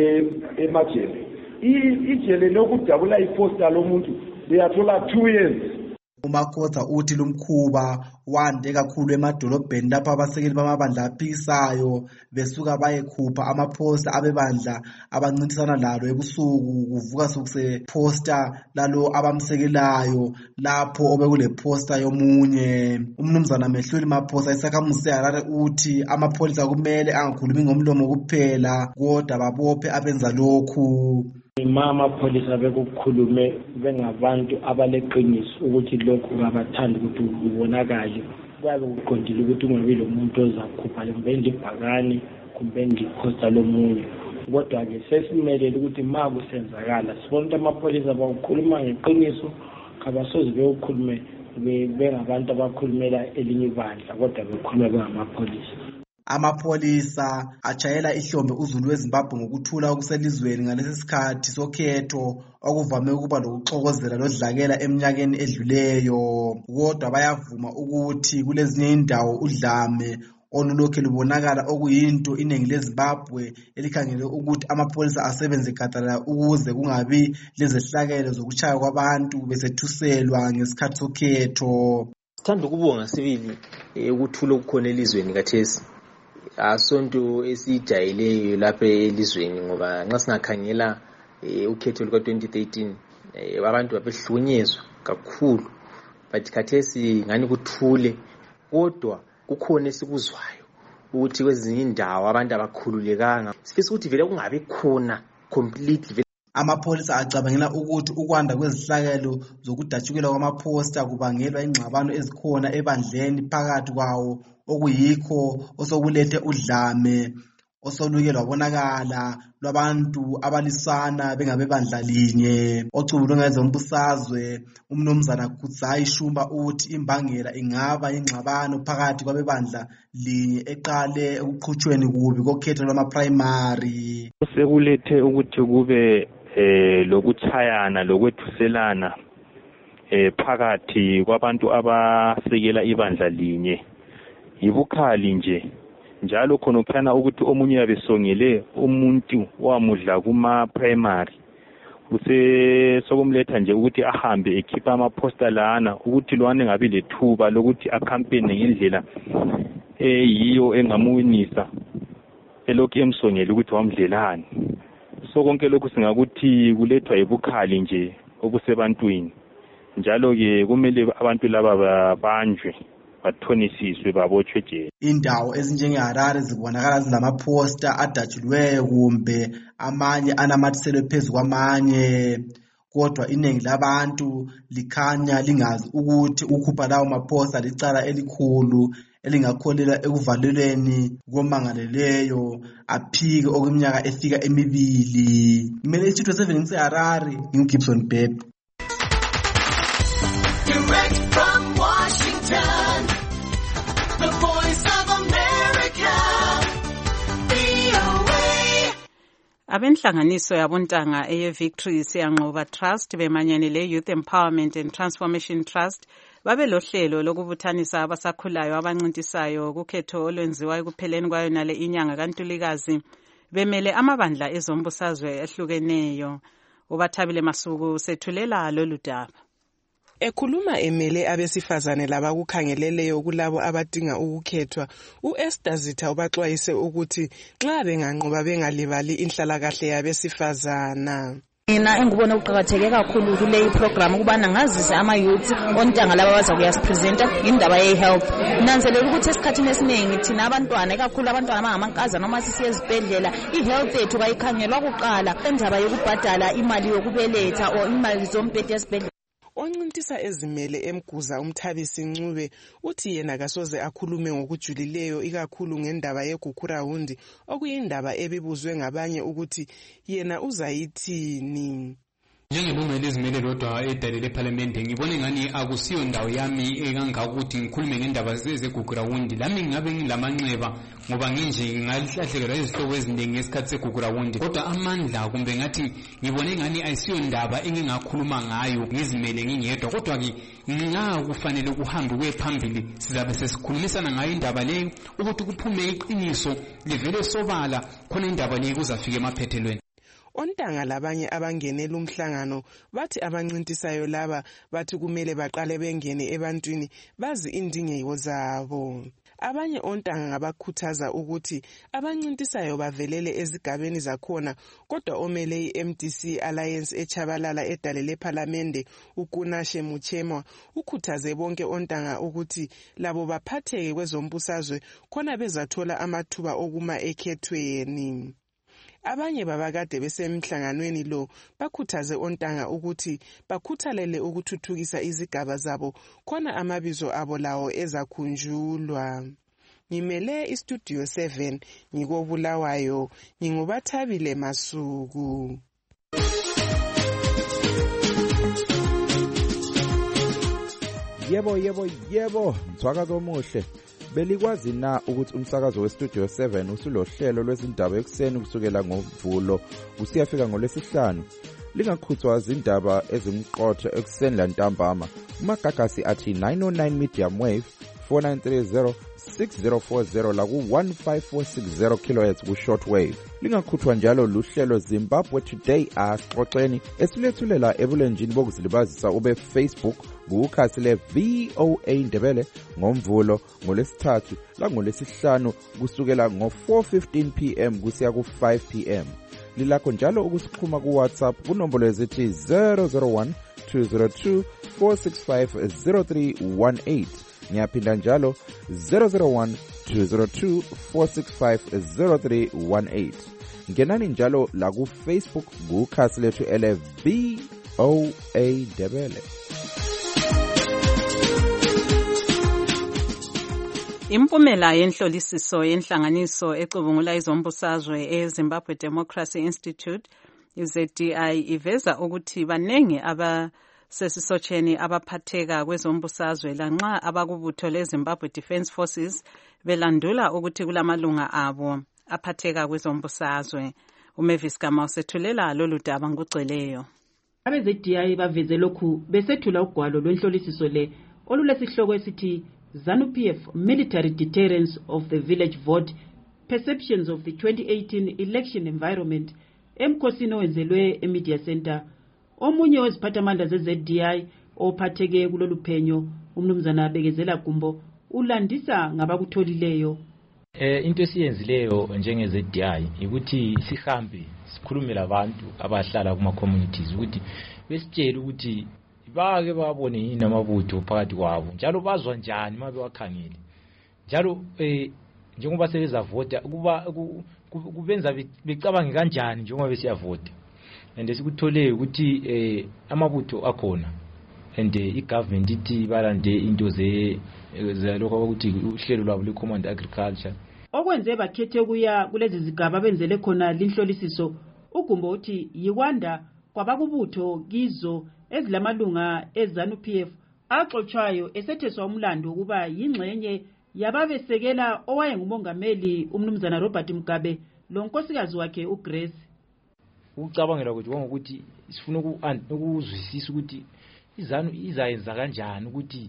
emajele. Ijele lokudabula iposta lomuntu uyathola two years. uMakhoza uthi lumkhuba wande kakhulu emadolobheni lapho abasekeli bamabandla aphikisayo besuka bayekhupha amaphosta abebandla abancintisana lalo ebusuku kuvuka sukuse posta lalo abamsekelayo lapho obekule posta yomunye. Umnumzana Mehluli Maphosa isakhamuzi seHarare uthi amapholisa kumele angakhulumi ngomlomo kuphela kodwa babophe abenza lokhu. Mama amapholisa bekukhulume bengabantu abaleqiniso ukuthi lokhu ngabathanda ukuthi kubonakale kwabe kuqondile ukuthi kungabi lo muntu ozakhupha kumbe ndibhakani kumbe ndiphosta lomunye kodwa ke sesimelele ukuthi ma kusenzakala sibona ukuthi amapholisa bakukhuluma ngeqiniso kabasoze bekukhulume bengabantu abakhulumela elinye ibandla kodwa bekhuluma bengamapholisa. Amapholisa ajayela ihlombe uzulu weZimbabwe ngokuthula okuselizweni ngalesi sikhathi sokhetho okuvame ukuba lokuxokozela lodlakela eminyakeni edluleyo kodwa bayavuma ukuthi kulezinye indawo udlame olulokhe lubonakala okuyinto iningi leZimbabwe elikhangele ukuthi amapholisa asebenze gadalala ukuze kungabi lezehlakelo zokuchaya kwabantu besethuselwa ngesikhathi sokhetho. Sithanda ukubonga sibili ukuthula okukhona elizweni kathesi. Asonto esijayeleyo lapha elizweni ngoba nxa singakhangela ukhetho luka twenty thirteen abantu babehlukunyezwa kakhulu but khathesi ngani kuthule kodwa kukhona esikuzwayo ukuthi kwezinye indawo abantu abakhululekanga sifisa ukuthi vele kungabe khona completely. Amapholisa acabangela ukuthi ukwanda kwezihlakelo zokudatshukelwa kwamaphosta kubangelwa ingxabano ezikhona ebandleni phakathi kwawo okuyikho osokulethe udlame. osoluke lwabonakala lwabantu abalisana bengabebandla linye ocubulwe ngezombusazwe umnumzana Kudzayi Shumba uthi imbangela ingaba ingxabano phakathi kwabebandla linye eqale ukuqhutshweni kubi kokhetho lwama-primary. Sekulethe ukuthi kube eh lokuchayana lokwethuselana eh phakathi kwabantu abasekela ibandla linye yibukhali nje njalo khonophana ukuthi omunye yabesongele umuntu wamudla kuma primary use sokumletha nje ukuthi ahambe ekhipha ama poster lana ukuthi lwane ngabe lethuba lokuthi acampaign ngendlela eyiyo engamuwinisa elokhu emsongele ukuthi wamdlelani. So konke lokhu singakuthi kulethwa yibukhali nje obusebantwini njalo ke kumele abantu laba babanjwe bathonisiswe babotshwe nje. Indawo ezinjengeHarare zibonakala zilamaposter adatshulweyo kumbe amanye anamathiselwe phezu kwamanye kodwa iningi labantu likhanya lingazi ukuthi ukhupha lawo maposter licala elikhulu elingakholela ekuvalelweni komangaleleyo aphike okweminyaka efika emibili. Ngimele iStudio seven ngiseHarare ngiGibson Beb. Direct from Washington, the voice of America, V O A. Abenhlanganiso yabontanga eye-Victory Siyanqoba Trust bemanyane le-Youth Empowerment and Transformation Trust babe lohlelo lokubuthanisa abasakhulayo abancintisayo kukhetho olwenziwa ekupheleni kwayo nale inyanga kaNtulikazi bemele amabandla ezombusazwe ehlukeneyo. Ubathabile Masuku sethulela lolu daba. Ekhuluma emele abesifazane labakukhangeleleyo kulabo abadinga ukukhethwa, uEsther Zitha ubaxwayise ukuthi nxa benganqoba bengalibali inhlalakahle yabesifazana. Mina engibona ukuqhakatheke kakhulu kule program ukubana ngazise ama youth ontanga laba baza kuyasipresenta indaba ye health. Nanzelela ukuthi esikhathini esiningi thina abantwana ekakhulu abantwana abangamankazana noma sisiye ezibhedlela i-health yethu bayikhangelwa kuqala indaba yokubhadala imali yokubeletha o imali zombhede esibhedlela. Oncintisa ezimele emguza uMthabisi Ncube uthi yena kasoze akhulume ngokujulileyo ikakhulu ngendaba yeGukurawundi okuyindaba ebibuzwe ngabanye ukuthi yena uzayithini. Njengelungu elizimele lodwa edalele eParliament ngibone ngani akusiyo ndawo yami ekangaka ukuthi ngikhulume ngendaba zeGukurawundi. Lami ngabe ngilamanxeba ngoba nginje ngalihlahlekela izihlobo eziningi ngesikhathi seGukurawundi kodwa amandla kumbe ngathi ngibone ngani ayisiyo ndaba engingakhuluma ngayo ngizimele ngingedwa kodwa ke nxa kufanele kuhambe kwephambili sizabe sesikhulumisana ngayo indaba leyo ukuthi kuphume iqiniso livele sobala khona indaba leyo kuzafika emaphethelweni. Ontanga labanye abangenela umhlangano bathi abancintisayo laba bathi kumele baqale bengene ebantwini bazi indingeko zabo. Abanye ontanga ngabakhuthaza ukuthi abancintisayo bavelele ezigabeni zakhona kodwa omele i-M D C Alliance echabalala edalele eParliament uKunashe Muchemwa ukhuthaze bonke ontanga ukuthi labo baphatheke kwezombusazwe khona bezathola amathuba okuma ekhethweni. Abanye babakade besemhlanganweni lo bakhuthaze ontanga ukuthi bakhuthalele ukuthuthukisa izigaba zabo khona amabizo abo lawo ezakhunjulwa. Ngimele iStudio seven ngikobulawayo ngingubathabile Masuku. Yebo yebo yebo mthwakazo omuhle. Belikwazi na ukuthi umsakazo weStudio seven usulohlelo lwezindaba ekuseni kusukela ngoMvulo kusiyafika ngoLwesihlanu. Lingakhuthwa izindaba ezimqotho ekuseni lantambama. Umagagasi athi nine oh nine medium wave four nine three zero six zero four zero la ku one five four six zero kilohertz ku shortwave. Lingakhuthwa njalo luhlelo Zimbabwe Today asixoxeni esilethulela ebulenjini bokuzilibazisa ube Facebook kukhasi le V O A Ndebele ngoMvulo ngoLesithathu la ngoLesihlanu kusukela ngo four fifteen p m kusiya ku five p m. Lilakho njalo ukusixhuma ku WhatsApp kunombolo ezithi zero zero one two zero two four six five zero three one eight. Ngiyaphinda njalo zero zero one two zero two four six five zero three one eight. Ngenani njalo la ku Facebook kukhasi lethu ele V O A Ndebele. Impumela yenhlolisiso yenhlanganiso ecubungula izombusazwe eZimbabwe Democracy Institute Z D I iveza ukuthi banengi abasesisotsheni abaphatheka kwezombusazwe lanxa abakubutho leZimbabwe Defence Forces belandula ukuthi kulamalunga abo aphatheka kwezombusazwe. uMavis Gama usethulela lolu daba ngokugcweleyo. Abe-Z D I baveze lokhu besethula ugwalo lwenhlolisiso le olulesihloko esithi ZANU-P F Military Deterrence of the Village Vote Perceptions of the twenty eighteen Election Environment emkhosini owenzelwe eMedia Center. Omunye weziphathamandla ze-Z D I ophatheke kulolu phenyo umnumzana Bekezela Gumbo ulandisa ngabakutholileyo. Eh into esiyenzileyo njenge-Z D I ukuthi sihambe sikhulume labantu abahlala kuma communities ukuthi besitshela ukuthi bake babone yini amabutho phakathi kwabo njalo bazwa njani mabe wakhangele njalo eh njengoba sebeza vote kuba kubenza becabange kanjani njengoba besiyavota and esikutholeyo ukuthi eh amabutho akhona and igovernment ithi balande into ze zalokho ukuthi uhlelo lwabo le-command agriculture. Okwenze bakhethe kuya kulezi zigaba benzele khona linhlolisiso uGumbo uthi yikwanda kwabakubutho kizo ezilamalunga eZANU-P F axotshayo esetheswa umlando ukuba yingxenye yababesekela owayengumongameli umnumzana Robert Mugabe lonkosikazi wakhe uGrace. Ukucabangela ukuthi ngokuthi sifuna ukuzwisisa ukuthi iZANU izayenza kanjani ukuthi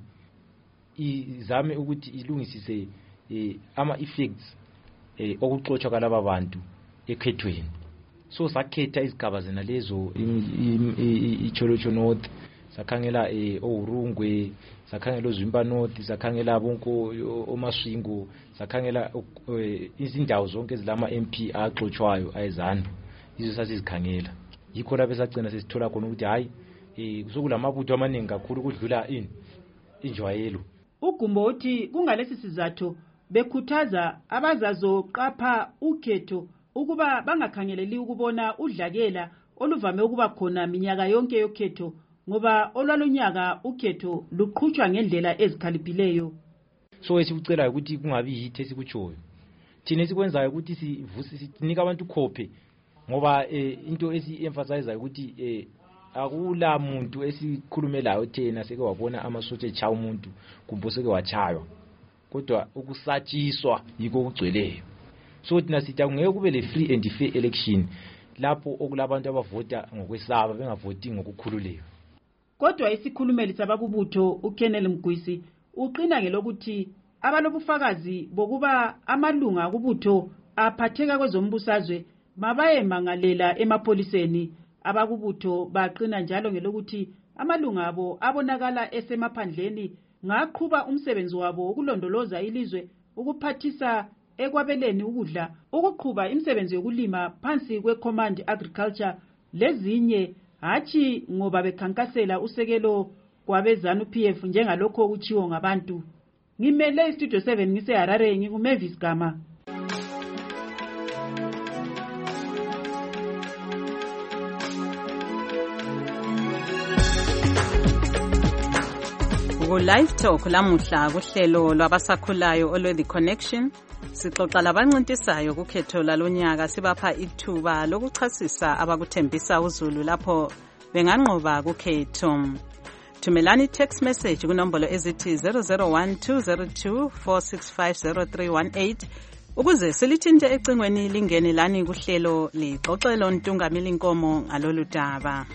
izame ukuthi ilungisise ama effects okuxotsha kalaba bantu ekhethweni. So sakhetha izigaba zena lezo iCholocho North, sakhangela oUrungwe, sakhangela oZimba North, sakhangela bonko oMaswingo, sakhangela izindawo zonke ezilama M P axotshayo ayezana. Izo sasizikhangela. Yikho lapho esagcina sesithola khona ukuthi hayi kuzokulamabutho amaningi kakhulu kudlula ini injwayelo. uGumbo uthi kungalesi sizathu bekhuthaza abazazoqapha ukhetho ukuba bangakhangeleli ukubona udlakela oluvame ukuba khona minyaka yonke yokhetho ngoba olwalonyaka ukhetho luqhutshwa ngendlela ezikhaliphileyo. So esikucela ukuthi kungabi yithi esikutshoyo thina esikwenzayo ukuthi sivusi sinika abantu khophe ngoba into esi-emphasize ukuthi akula muntu esikhulumelayo thina seke wabona amasotshe echa umuntu kumbe seke wachaywa kodwa ukusatshiswa yiko kugcweleyo. So thina sithi angeke kube le free and fair election lapho okulabantu abavota ngokwesaba bengavoti ngokukhululeyo. Kodwa isikhulumeli sabakubutho uKenneth Mgwisi uqina ngelokuthi abalobufakazi bokuba amalunga kubutho aphatheka kwezombusazwe mabaye mangalela emapholiseni. Abakubutho baqina njalo ngelokuthi amalunga abo abonakala esemaphandleni ngaqhuba umsebenzi wabo ukulondoloza ilizwe ukuphathisa ekwabeleni ukudla ukuqhuba imisebenzi yokulima phansi kwecommand agriculture lezinye hathi ngoba bekhankasela usekelo kwabeZANU-P F njengalokho kuchiwo ngabantu. Ngimele istudio seven ngise Harare ngikuMavis Gama. Live Talk lamuhla kuhlelo lwabasakhulayo olwe The Connection sixoxa labancintisayo kukhetho lalonyaka sibapha ithuba lokuchasisa abakuthembisa uZulu lapho benganqoba kukhetho. Thumelani text message kunombolo ezithi zero zero one two zero two four six five zero three one eight ukuze silithinte ecingweni lingene lani kuhlelo lixoxelo ntungamili inkomo ngalolu daba.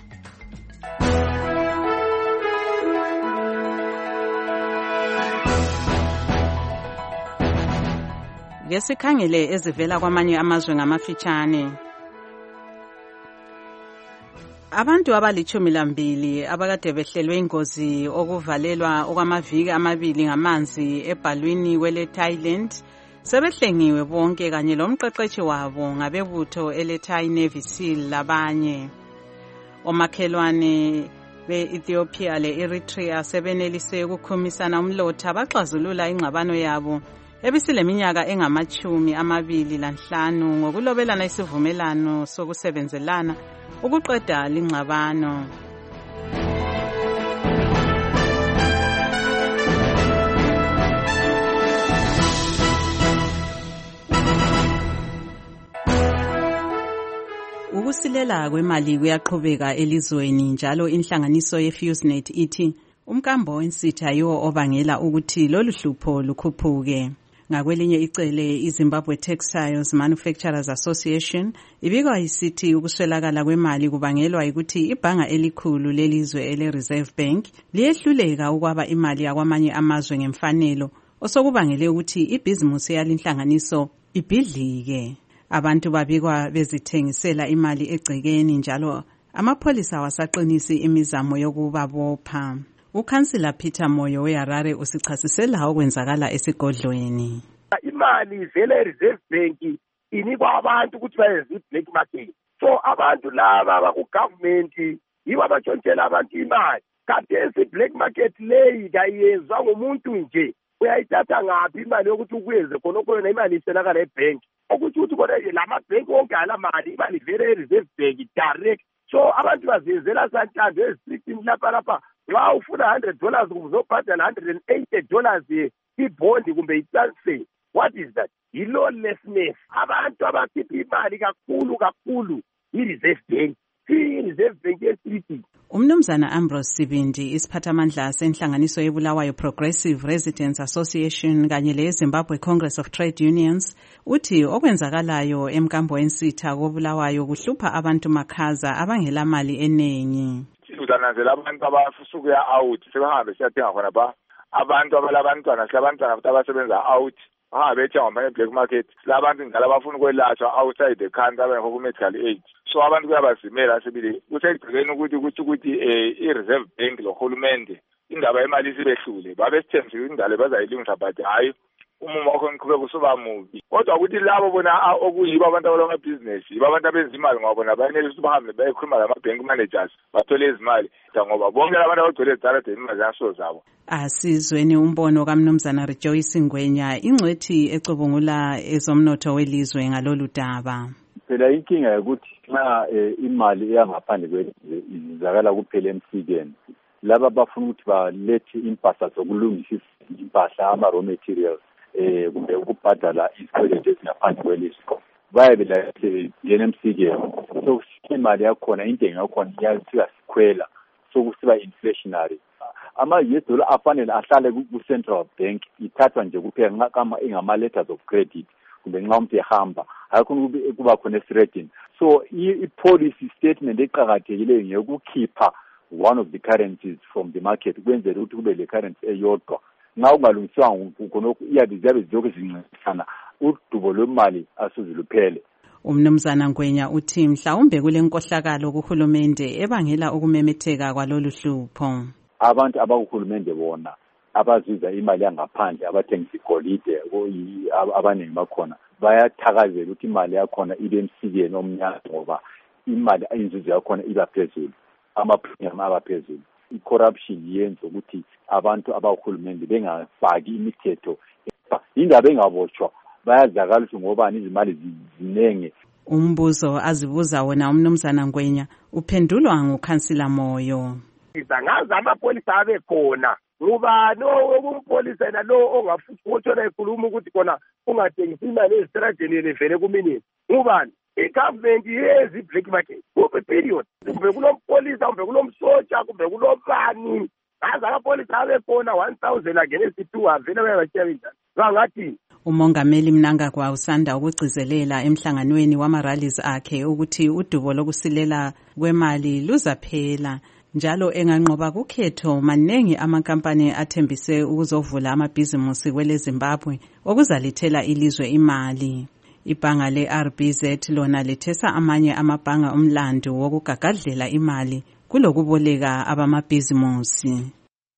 Ngesikhangele ezivela kwamanye amazwe ngamafitshane. Abantu abalichumi lambili abakade behlelwe ingozi okuvalelwa okwamaviki amabili ngamanzi ebhalwini wele Thailand sebehlengiwe bonke kanye lomqeqeshi wabo ngabebutho eleThai Navy SEAL labanye. Omakhelwane be-Ethiopia le-Eritrea sebenelise ukukhumisana umlotha baxazulula ingxabano yabo ebisile minyaka engamachumi amabili lanhlanu ngokulobelana isivumelano sokusebenzelana ukuqeda lingxabano. Ukusilela kwemali kuyaqhubeka elizweni njalo inhlanganiso ye-FuseNet ithi umkambo wensitha yiwo obangela ukuthi lolu hlupho lukhuphuke. Ngakwelinye icele iZimbabwe Textiles Manufacturers Association ibikwa isithi ukuswelakala kwemali kubangelwa ukuthi ibhanga elikhulu lelizwe ele-Reserve Bank liyehluleka ukwaba imali yakwamanye amazwe ngemfanelo osokubangele ukuthi ibhizimusi yalinhlanganiso ibhidlike. Abantu babikwa bezithengisela imali egcekeni njalo amapholisa awasaqinisi imizamo yokubabopha. Ukhansila Peter Moyo weHarare usichasisela okwenzakala esigodlweni. Imali ivela eReserve Bank inikwa abantu ukuthi bayenze i-black market. So abantu laba abaku-government yibo abatshontshela abantu imali. Kanti esi-black market leyi kayenzwa ngumuntu nje. Uyayithatha ngaphi imali yokuthi ukwenze khonokho yona imali iselakala ebhenki. Ukuthi uthi kona lamabhenki wonke alamali imali ivela eReserve Bank direct. So abantu bazenzela sanhlamvu ezisixteen lapha lapha. Nxa ufuna one hundred dollars uzobhadala one hundred eighty dollars ibondi kumbe i-transfer. What is that? I-lawlessness. Abantu abakhipha imali kakhulu kakhulu i-Reserve Bank. I-Reserve Bank yesithithi. Umnumzana Ambrose Sibindi isiphathamandla senhlanganiso yebulawayo Progressive Residents Association kanye leZimbabwe Congress of Trade Unions uthi okwenzakalayo emkambo wensitha kobulawayo kuhlupha abantu makhaza abangela mali enengi. Sizananzela abantu abasuka out sebahambe siyathenga khona ba abantu abalabantwana silabantwana futhi abasebenza out bahambe ethenga ngapha e-black market silabantu njalo abafuna ukwelashwa outside the country abengekho ku-medical aid. So abantu kuyabazimela sibili kusegcekeni ukuthi ukuthi ukuthi i-Reserve Bank lohulumende indaba yemali isibehlule babesithembisile indaba bazayilungisa but hayi umumo wakho ngiqhubeka usuba mubi. Kodwa ukuthi labo bona okuyibo abantu abalama-business yibo abantu abenza imali ngoba bona bayenelisa ukuthi bahambe bayekhuluma lama-bank managers bathole izimali ngoba bonke abantu abagcwele ezithalade imali zaso zabo. Asizweni umbono kamnumzana Rejoice Ngwenya ingcwethi ecubungula ezomnotho welizwe ngalolu daba. Phela inkinga ukuthi nxa imali eyangaphandle kwelizwe izizakala kuphela emsikeni laba bafuna ukuthi balethe impahla zokulungisa impahla ama-raw materials eh kumbe ukubhadala izikweletu ezingaphandle kwelizwe bayabe la yena emsikeni so imali yakhona intengo yakhona iyafika sikhwela so kusiba inflationary. Ama-U S dollar afanele ahlale ku-Central Bank ithathwa nje kuphela kama ingama-letters of credit kumbe nxa umuntu ehamba hayikhona kuba khona esi-rating. So i-policy statement eqakathekileyo ngeyokukhipha one of the currencies from the market kwenzela ukuthi kube le currency eyodwa. Nxa ungalungiswanga khonokho iyabe ziyabe zilokhu zincedisana udubo lwemali asuziluphele. Umnumzana Ngwenya uthi mhlawumbe kule nkohlakalo kuhulumende ebangela ukumemetheka kwalolu hlupho. Abantu abakuhulumende bona abazuza imali yangaphandle abathengisa igolide abaningi bakhona bayathakazela ukuthi imali yakhona ibe emsikeni omnyama ngoba imali inzuzo yakhona iba phezulu ama-premium aba phezulu. I-corruption yenza ukuthi abantu abakuhulumende bengafaki imithetho indaba engabotshwa bayazakala ukuthi ngobani izimali zinenge. Umbuzo azibuza wona umnumzana Ngwenya uphendulwa ngukhansila Moyo. Ngazi amapholisa abe khona ngubani okumpolisa yena lo ongafutshona ekhuluma ukuthi khona ungathengisi imali ezitradeni elevele kuminini ngubani? I-government yezi black market kumbe period kumbe kulompolisa kumbe kulomsoja kumbe kulobani ngazi amapholisa abe khona one thousand against two avele bayabatshiya njani bangathi. Umongameli Mnangagwa usanda ukugcizelela emhlanganweni wama-rallies akhe ukuthi udubo lokusilela kwemali luzaphela njalo enganqoba kukhetho manengi amakampani athembise ukuzovula amabhizimusi kwele Zimbabwe okuzalithela ilizwe imali. Ibhanga le-R B Z lona lethesa amanye amabhanga umlando wokugagadlela imali kulokuboleka abamabhizimusi.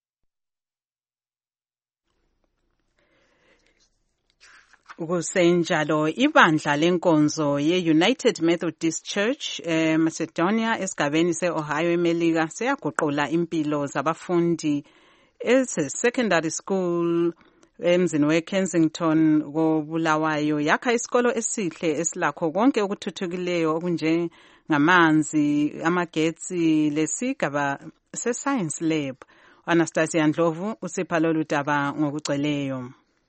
Kusenjalo ibandla lenkonzo ye-United Methodist Church eh, Macedonia esigabeni se-Ohio eMelika seyaguqula impilo zabafundi ese-secondary school emzini we-Kensington koBulawayo yakha isikolo esihle esilakho konke okuthuthukileyo okunjengamanzi, amagetsi lesigaba se-science lab. Anastasia Ndlovu usipha lolu daba ngokugcweleyo.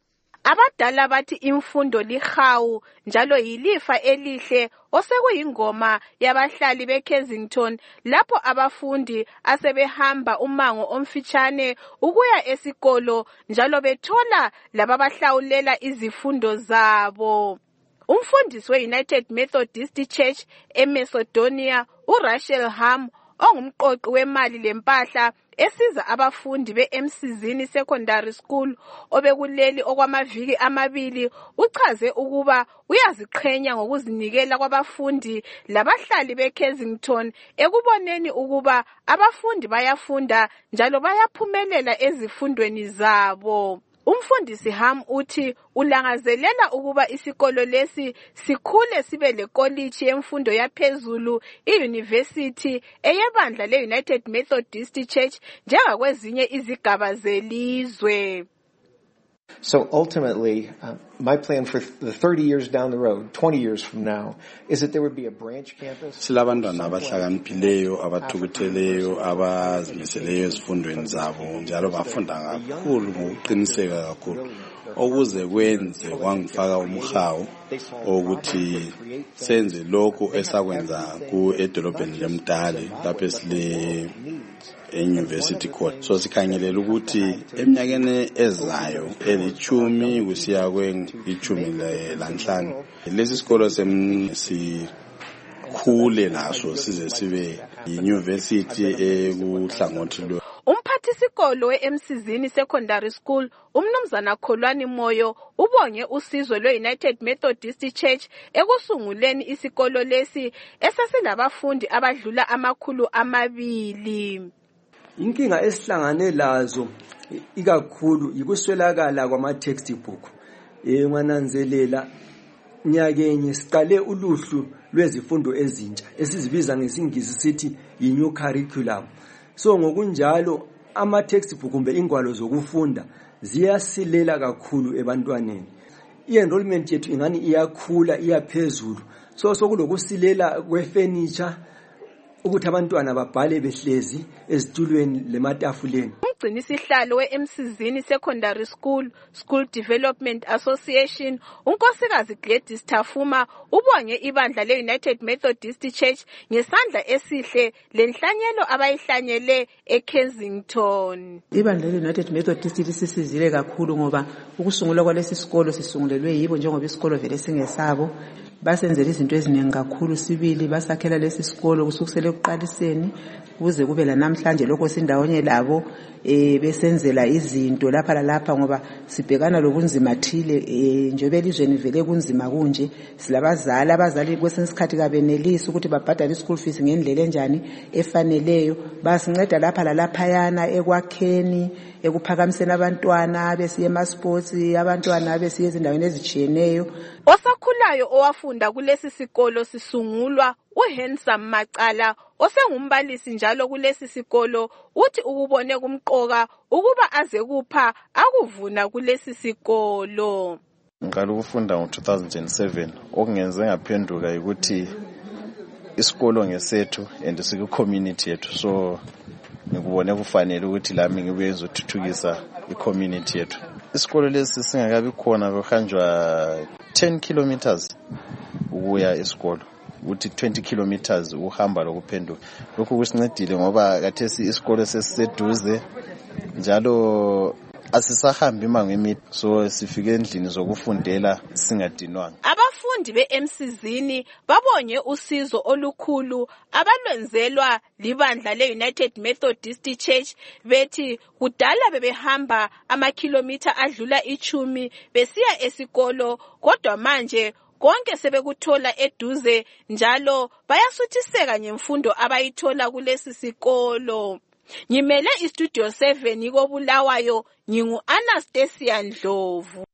Abadala bathi imfundo lihawu njalo yilifa elihle osekuyingoma yabahlali beKensington lapho abafundi asebehamba umango omfitshane ukuya esikolo njalo bethola lababahlawulela izifundo zabo. Umfundisi we-United Methodist Church eMacedonia, uRachel Ham, ongumqoqi wemali lempahla esiza abafundi be-Emsizini Secondary School obekuleli okwamaviki amabili, uchaze ukuba uyaziqhenya ngokuzinikela kwabafundi labahlali beKensington ekuboneni ukuba abafundi bayafunda njalo bayaphumelela ezifundweni zabo. Umfundisi Ham uthi ulangazelela ukuba isikolo lesi sikhule sibe lekoliji yemfundo yaphezulu iuniversity eyebandla le-United Methodist Church njengakwezinye izigaba zelizwe. So ultimately, uh, my plan for the thirty years down the road, twenty years from now, is that there would be a branch campus. Silabantwana abahlakaniphileyo abathukutheleyo abazimiseleyo ezifundweni zabo njalo bafunda kakhulu ngokuqiniseka kakhulu okuze kwenze kwangifaka umhawu ukuthi senze lokho esakwenza ku edolobheni leMdali lapho esile euniversity court. So sikhangelela ukuthi eminyakeni ezayo elichumi kusiya kweyichumi lanhlanu lesi sikolo semsikhule naso size sibe university ekuhlangothi lo. Umphathisikolo we-Emsizini Secondary School umnumzana Kholwani Moyo ubonge usizo lwe-United Methodist Church ekusunguleni isikolo lesi esasilabafundi abadlula amakhulu amabili. Inkinga esihlangane lazo ikakhulu ikuswelakala kwama textbook. Eh ngananzelela nyakenye siqale uluhlu lwezifundo ezintsha esizibiza ngesingisi sithi i-new curriculum. So ngokunjalo ama textbook kumbe ingwalo zokufunda ziyasilela kakhulu ebantwaneni. I-enrollment yethu ingani iyakhula iyaphezulu. So sokulokusilela kwefurniture ukuthi abantwana babhale behlezi ezitulweni lematafuleni. Umgcinisihlalo we-Emsizini Secondary School School Development Association unkosikazi Gladys Tafuma ubonge ibandla le-United Methodist Church ngesandla esihle lenhlanyelo abayihlanyele eKensington. Ibandla le-United Methodist lisisizile kakhulu ngoba ukusungulwa kwalesi sikolo sisungulelwe yibo njengoba isikolo vele singesabo. Basenzela izinto eziningi kakhulu sibili basakhela lesi sikolo kusukusele ekuqaliseni kuze kube la namhlanje lokho sindawonye labo eh besenzela izinto lapha lalapha ngoba sibhekana lobunzima thile eh njobe elizweni vele kunzima kunje silabazali abazali kwesinsikhathi kabenelisi ukuthi babhadale school fees ngendlela enjani efaneleyo basinceda lapha lalapha yana ekwakheni ekuphakamiseni abantwana besiye ema sports abantwana besiye ezindaweni ezijiyeneyo. Osakhulayo owafunda kulesi sikolo sisungulwa uHandsome Macala osengumbalisi njalo kulesi sikolo uthi ukubone kumqoka ukuba aze kupha akuvuna kulesi sikolo. Ngiqala ukufunda ngo two thousand seven okungenze ngaphenduka ukuthi isikolo ngesethu and siku community yethu so ngikubone kufanele ukuthi lami ngibe ngizothuthukisa i-community yethu. Isikolo lesi singakabi khona kuhanjwa ten kilometers ukuya esikolo ukuthi twenty kilometers uhamba lokuphenduka. Lokho kusincedile ngoba kathesi isikolo sesiseduze njalo asisahambi imango emide so sifike endlini zokufundela singadinwanga. Abafundi be-Emsizini babonye usizo olukhulu abalwenzelwa libandla le-United Methodist Church bethi kudala bebehamba amakhilomitha adlula ichumi besiya esikolo kodwa manje konke sebekuthola eduze njalo bayasuthiseka ngemfundo abayithola kulesi sikolo. Ngimele istudio seven ikobulawayo ngingu Anastasia Ndlovu.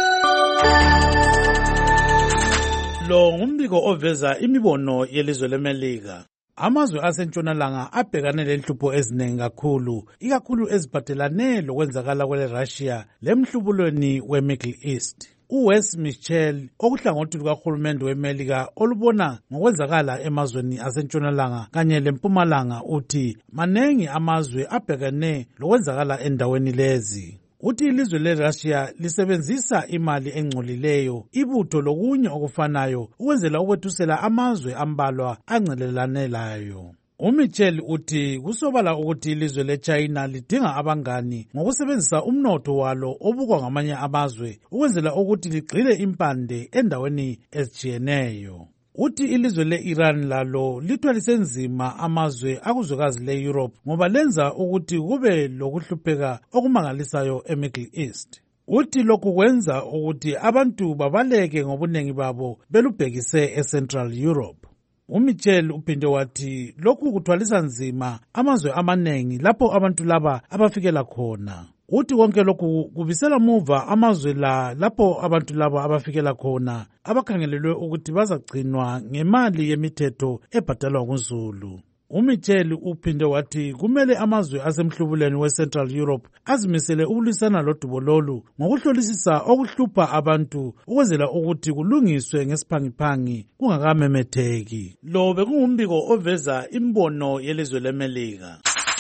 Lo ngumbiko oveza imibono yelizwe leMelika. Amazwe asentshonalanga abhekane lenhlupho eziningi kakhulu, ikakhulu eziphathelane lokwenzakala kwele-Russia lemhlubulweni we-Middle East. uWes Mitchell okuhlangothi lukahulumende weMelika olubona ngokwenzakala emazweni asentshonalanga kanye lempumalanga uthi manengi amazwe abhekane lokwenzakala endaweni lezi. Uthi ilizwe leRussia lisebenzisa imali engcolileyo, ibutho lokunye okufanayo ukwenzela ukwethusela amazwe ambalwa angcelelane layo. uMitchell uthi kusobala ukuthi ilizwe leChina lidinga abangani ngokusebenzisa umnotho walo obukwa ngamanye amazwe ukwenzela ukuthi ligxile impande endaweni ezijiyeneyo. Uthi ilizwe le-Iran lalo lithwalise nzima amazwe akuzwekazi le-Europe ngoba lenza ukuthi kube lokuhlupheka okumangalisayo eMiddle East. Uthi lokhu kwenza ukuthi abantu babaleke ngobunengi babo belubhekise eCentral Europe. uMitchell uphinde wathi lokhu kuthwalisa nzima amazwe amaningi lapho abantu laba abafikela khona. Uthi konke lokhu kubisela muva amazwe la lapho abantu laba abafikela khona abakhangelelwe ukuthi bazagcinwa ngemali yemithetho ebhadalwa nguZulu. uMitchell uphinde wathi kumele amazwe asemhlubuleni weCentral Europe azimisele ukulwisana lodubo lolu ngokuhlolisisa okuhlupha abantu ukwenzela ukuthi kulungiswe ngesiphangiphangi kungakamemetheki. Lo bekungumbiko oveza imbono yelizwe leMelika.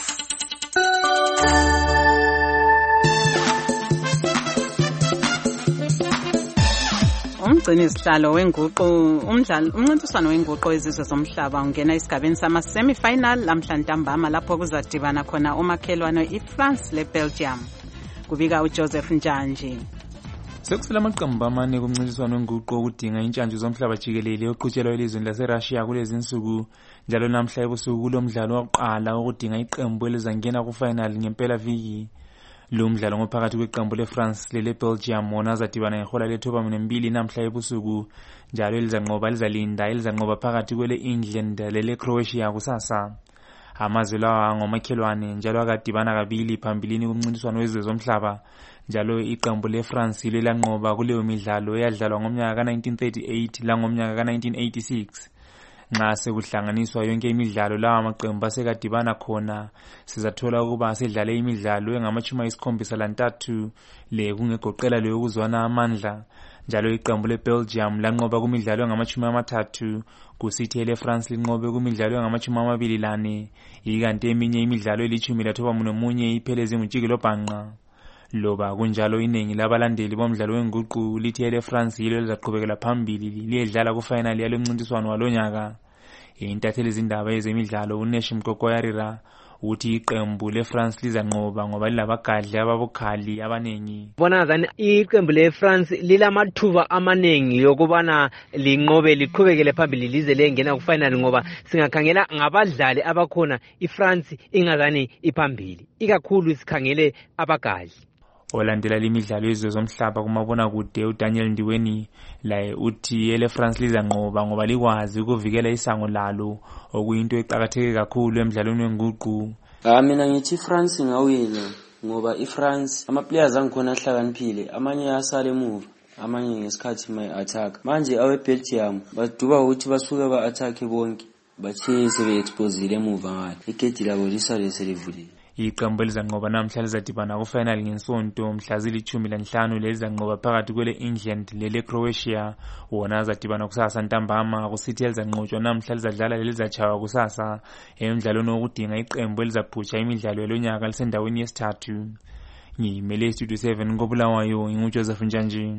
Umgcini sihlalo wenguqu umdlalo umncintiswano wenguqu wezizwe zomhlaba ungena esigabeni sama semi-final lamhla ntambama lapho kuzadibana khona umakhelwane iFrance leBelgium. Kubika uJoseph Njanji. Sekusela amaqembu amane kumncintiswano wenguqu okudinga intshantshi zomhlaba jikelele oqhutshelwa elizweni laseRussia kulezi insuku, njalo namhla ebusuku kulo mdlalo wokuqala okudinga iqembu elizangena kufinal ngempela viki. Lo mdlalo ngophakathi kweqembu leFrance leleBelgium wona azadibana ngehola lethoba mbili namhla ebusuku, njalo elizanqoba lizalinda elizanqoba phakathi kwele England lele Croatia kusasa. Amazwe lawa ngomakhelwane njalo akadibana kabili phambilini kumncintiswano wezizwe zomhlaba, njalo iqembu leFrance lilanqoba kuleyo midlalo eyadlalwa ngomnyaka ka nineteen thirty-eight la ngomnyaka ka nineteen eighty-six. Nxa sekuhlanganiswa yonke imidlalo lawa maqembu asekadibana khona, sizathola ukuba sedlale imidlalo engamachumi ayisikhombisa lantathu le kungegoqela leyo kuzwana amandla, njalo iqembu leBelgium lanqoba kumidlalo engamachumi amathathu, kusithi leFrance linqobe kumidlalo engamachumi amabili lane, ikanti eminye imidlalo elitshumi lathoba nomunye ipheleze ngutshikilo bhanqa. Loba kunjalo iningi labalandeli bomdlalo wenguqu lithi eleFrance yilo lizaqhubekela phambili liyedlala kufinal yalo mncintiswano walonyaka. Intatheli izindaba ezemidlalo uNesh Mkokoyarira uthi iqembu leFrance lizanqoba ngoba lilabagadli ababukhali abanengi. Bona zani iqembu leFrance lilamathuba amanengi yokubana linqobe liqhubekele phambili lize lengena kufinal ngoba singakhangela ngabadlali abakhona iFrance ingazani iphambili, ikakhulu sikhangele abagadli. Olandela limidlalo yezizwe zomhlaba kumabona kude uDaniel Ndiweni laye uthi eleFrance lizanqoba ngoba likwazi ukuvikela isango lalo okuyinto eqhakatheke kakhulu emidlalweni wenguqu. Ah mina ngithi France ngawina ngoba iFrance ama players angikhona ahlakaniphile, amanye asale emuva, amanye ngesikhathi my attack. Manje awe Belgium baduba ukuthi basuke ba attack bonke bathi sebe exposile emuva ngale. Igedi labo lisale selivulile. Iqembu elizanqoba namhla lizadibana kufinal ngensonto mhla zilithumi lanhlanu lelizanqoba phakathi kwele England lele Croatia, wona azadibana kusasa ntambama, kusithi elizanqotshwa namhla lizadlala lelizachawa kusasa emidlalweni wokudinga iqembu elizaphutsha imidlalo yalonyaka lisendaweni yesithathu. Ngimele Studio seven ngobulawayo nguJoseph Njanji.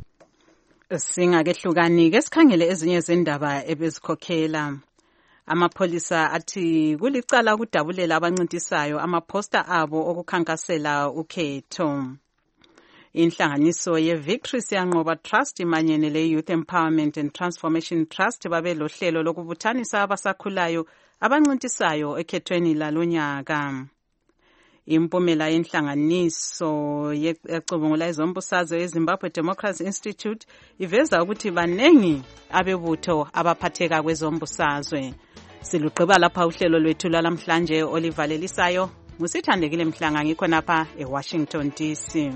Singakehlukani ke sikhangele ezinye zendaba ebezikhokhela. Amapholisa athi kulicala ukudabulela abancintisayo amaposter abo okukhankasela ukhetho. Inhlanganiso yeVictory Siyanqoba Trust imanyene leYouth Empowerment and Transformation Trust babe lohlelo lokubuthanisa abasakhulayo abancintisayo ekhethweni lalonyaka. Impumela yenhlanganiso yecubungula izombusazwe eZimbabwe Democracy Institute iveza ukuthi banengi abebutho abaphatheka kwezombusazwe. Silugqiba lapha uhlelo lwethu lamhlanje olivalelisayo. Musithandekile Mhlanga ngikho napha eWashington D C.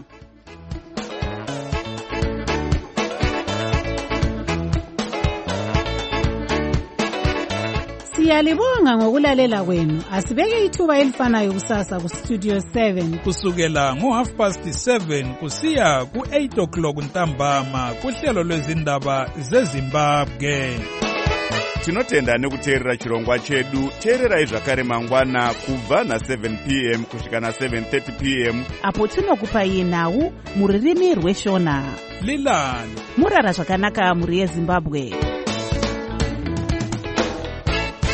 Siyalibonga ngokulalela kwenu. Asibeke ithuba elifanayo kusasa ku Studio seven kusukela ngo half past seven kusiya ku eight o'clock ntambama kuhlelo lwezindaba zeZimbabwe. tinotenda nekuteerera chirongwa chedu. teererai zvakare mangwana kubva na-seven p m kusvika na-seven thirty p m apo tinokupai nhau mururimi rweshona. lilani murara zvakanaka mhuri yezimbabwe.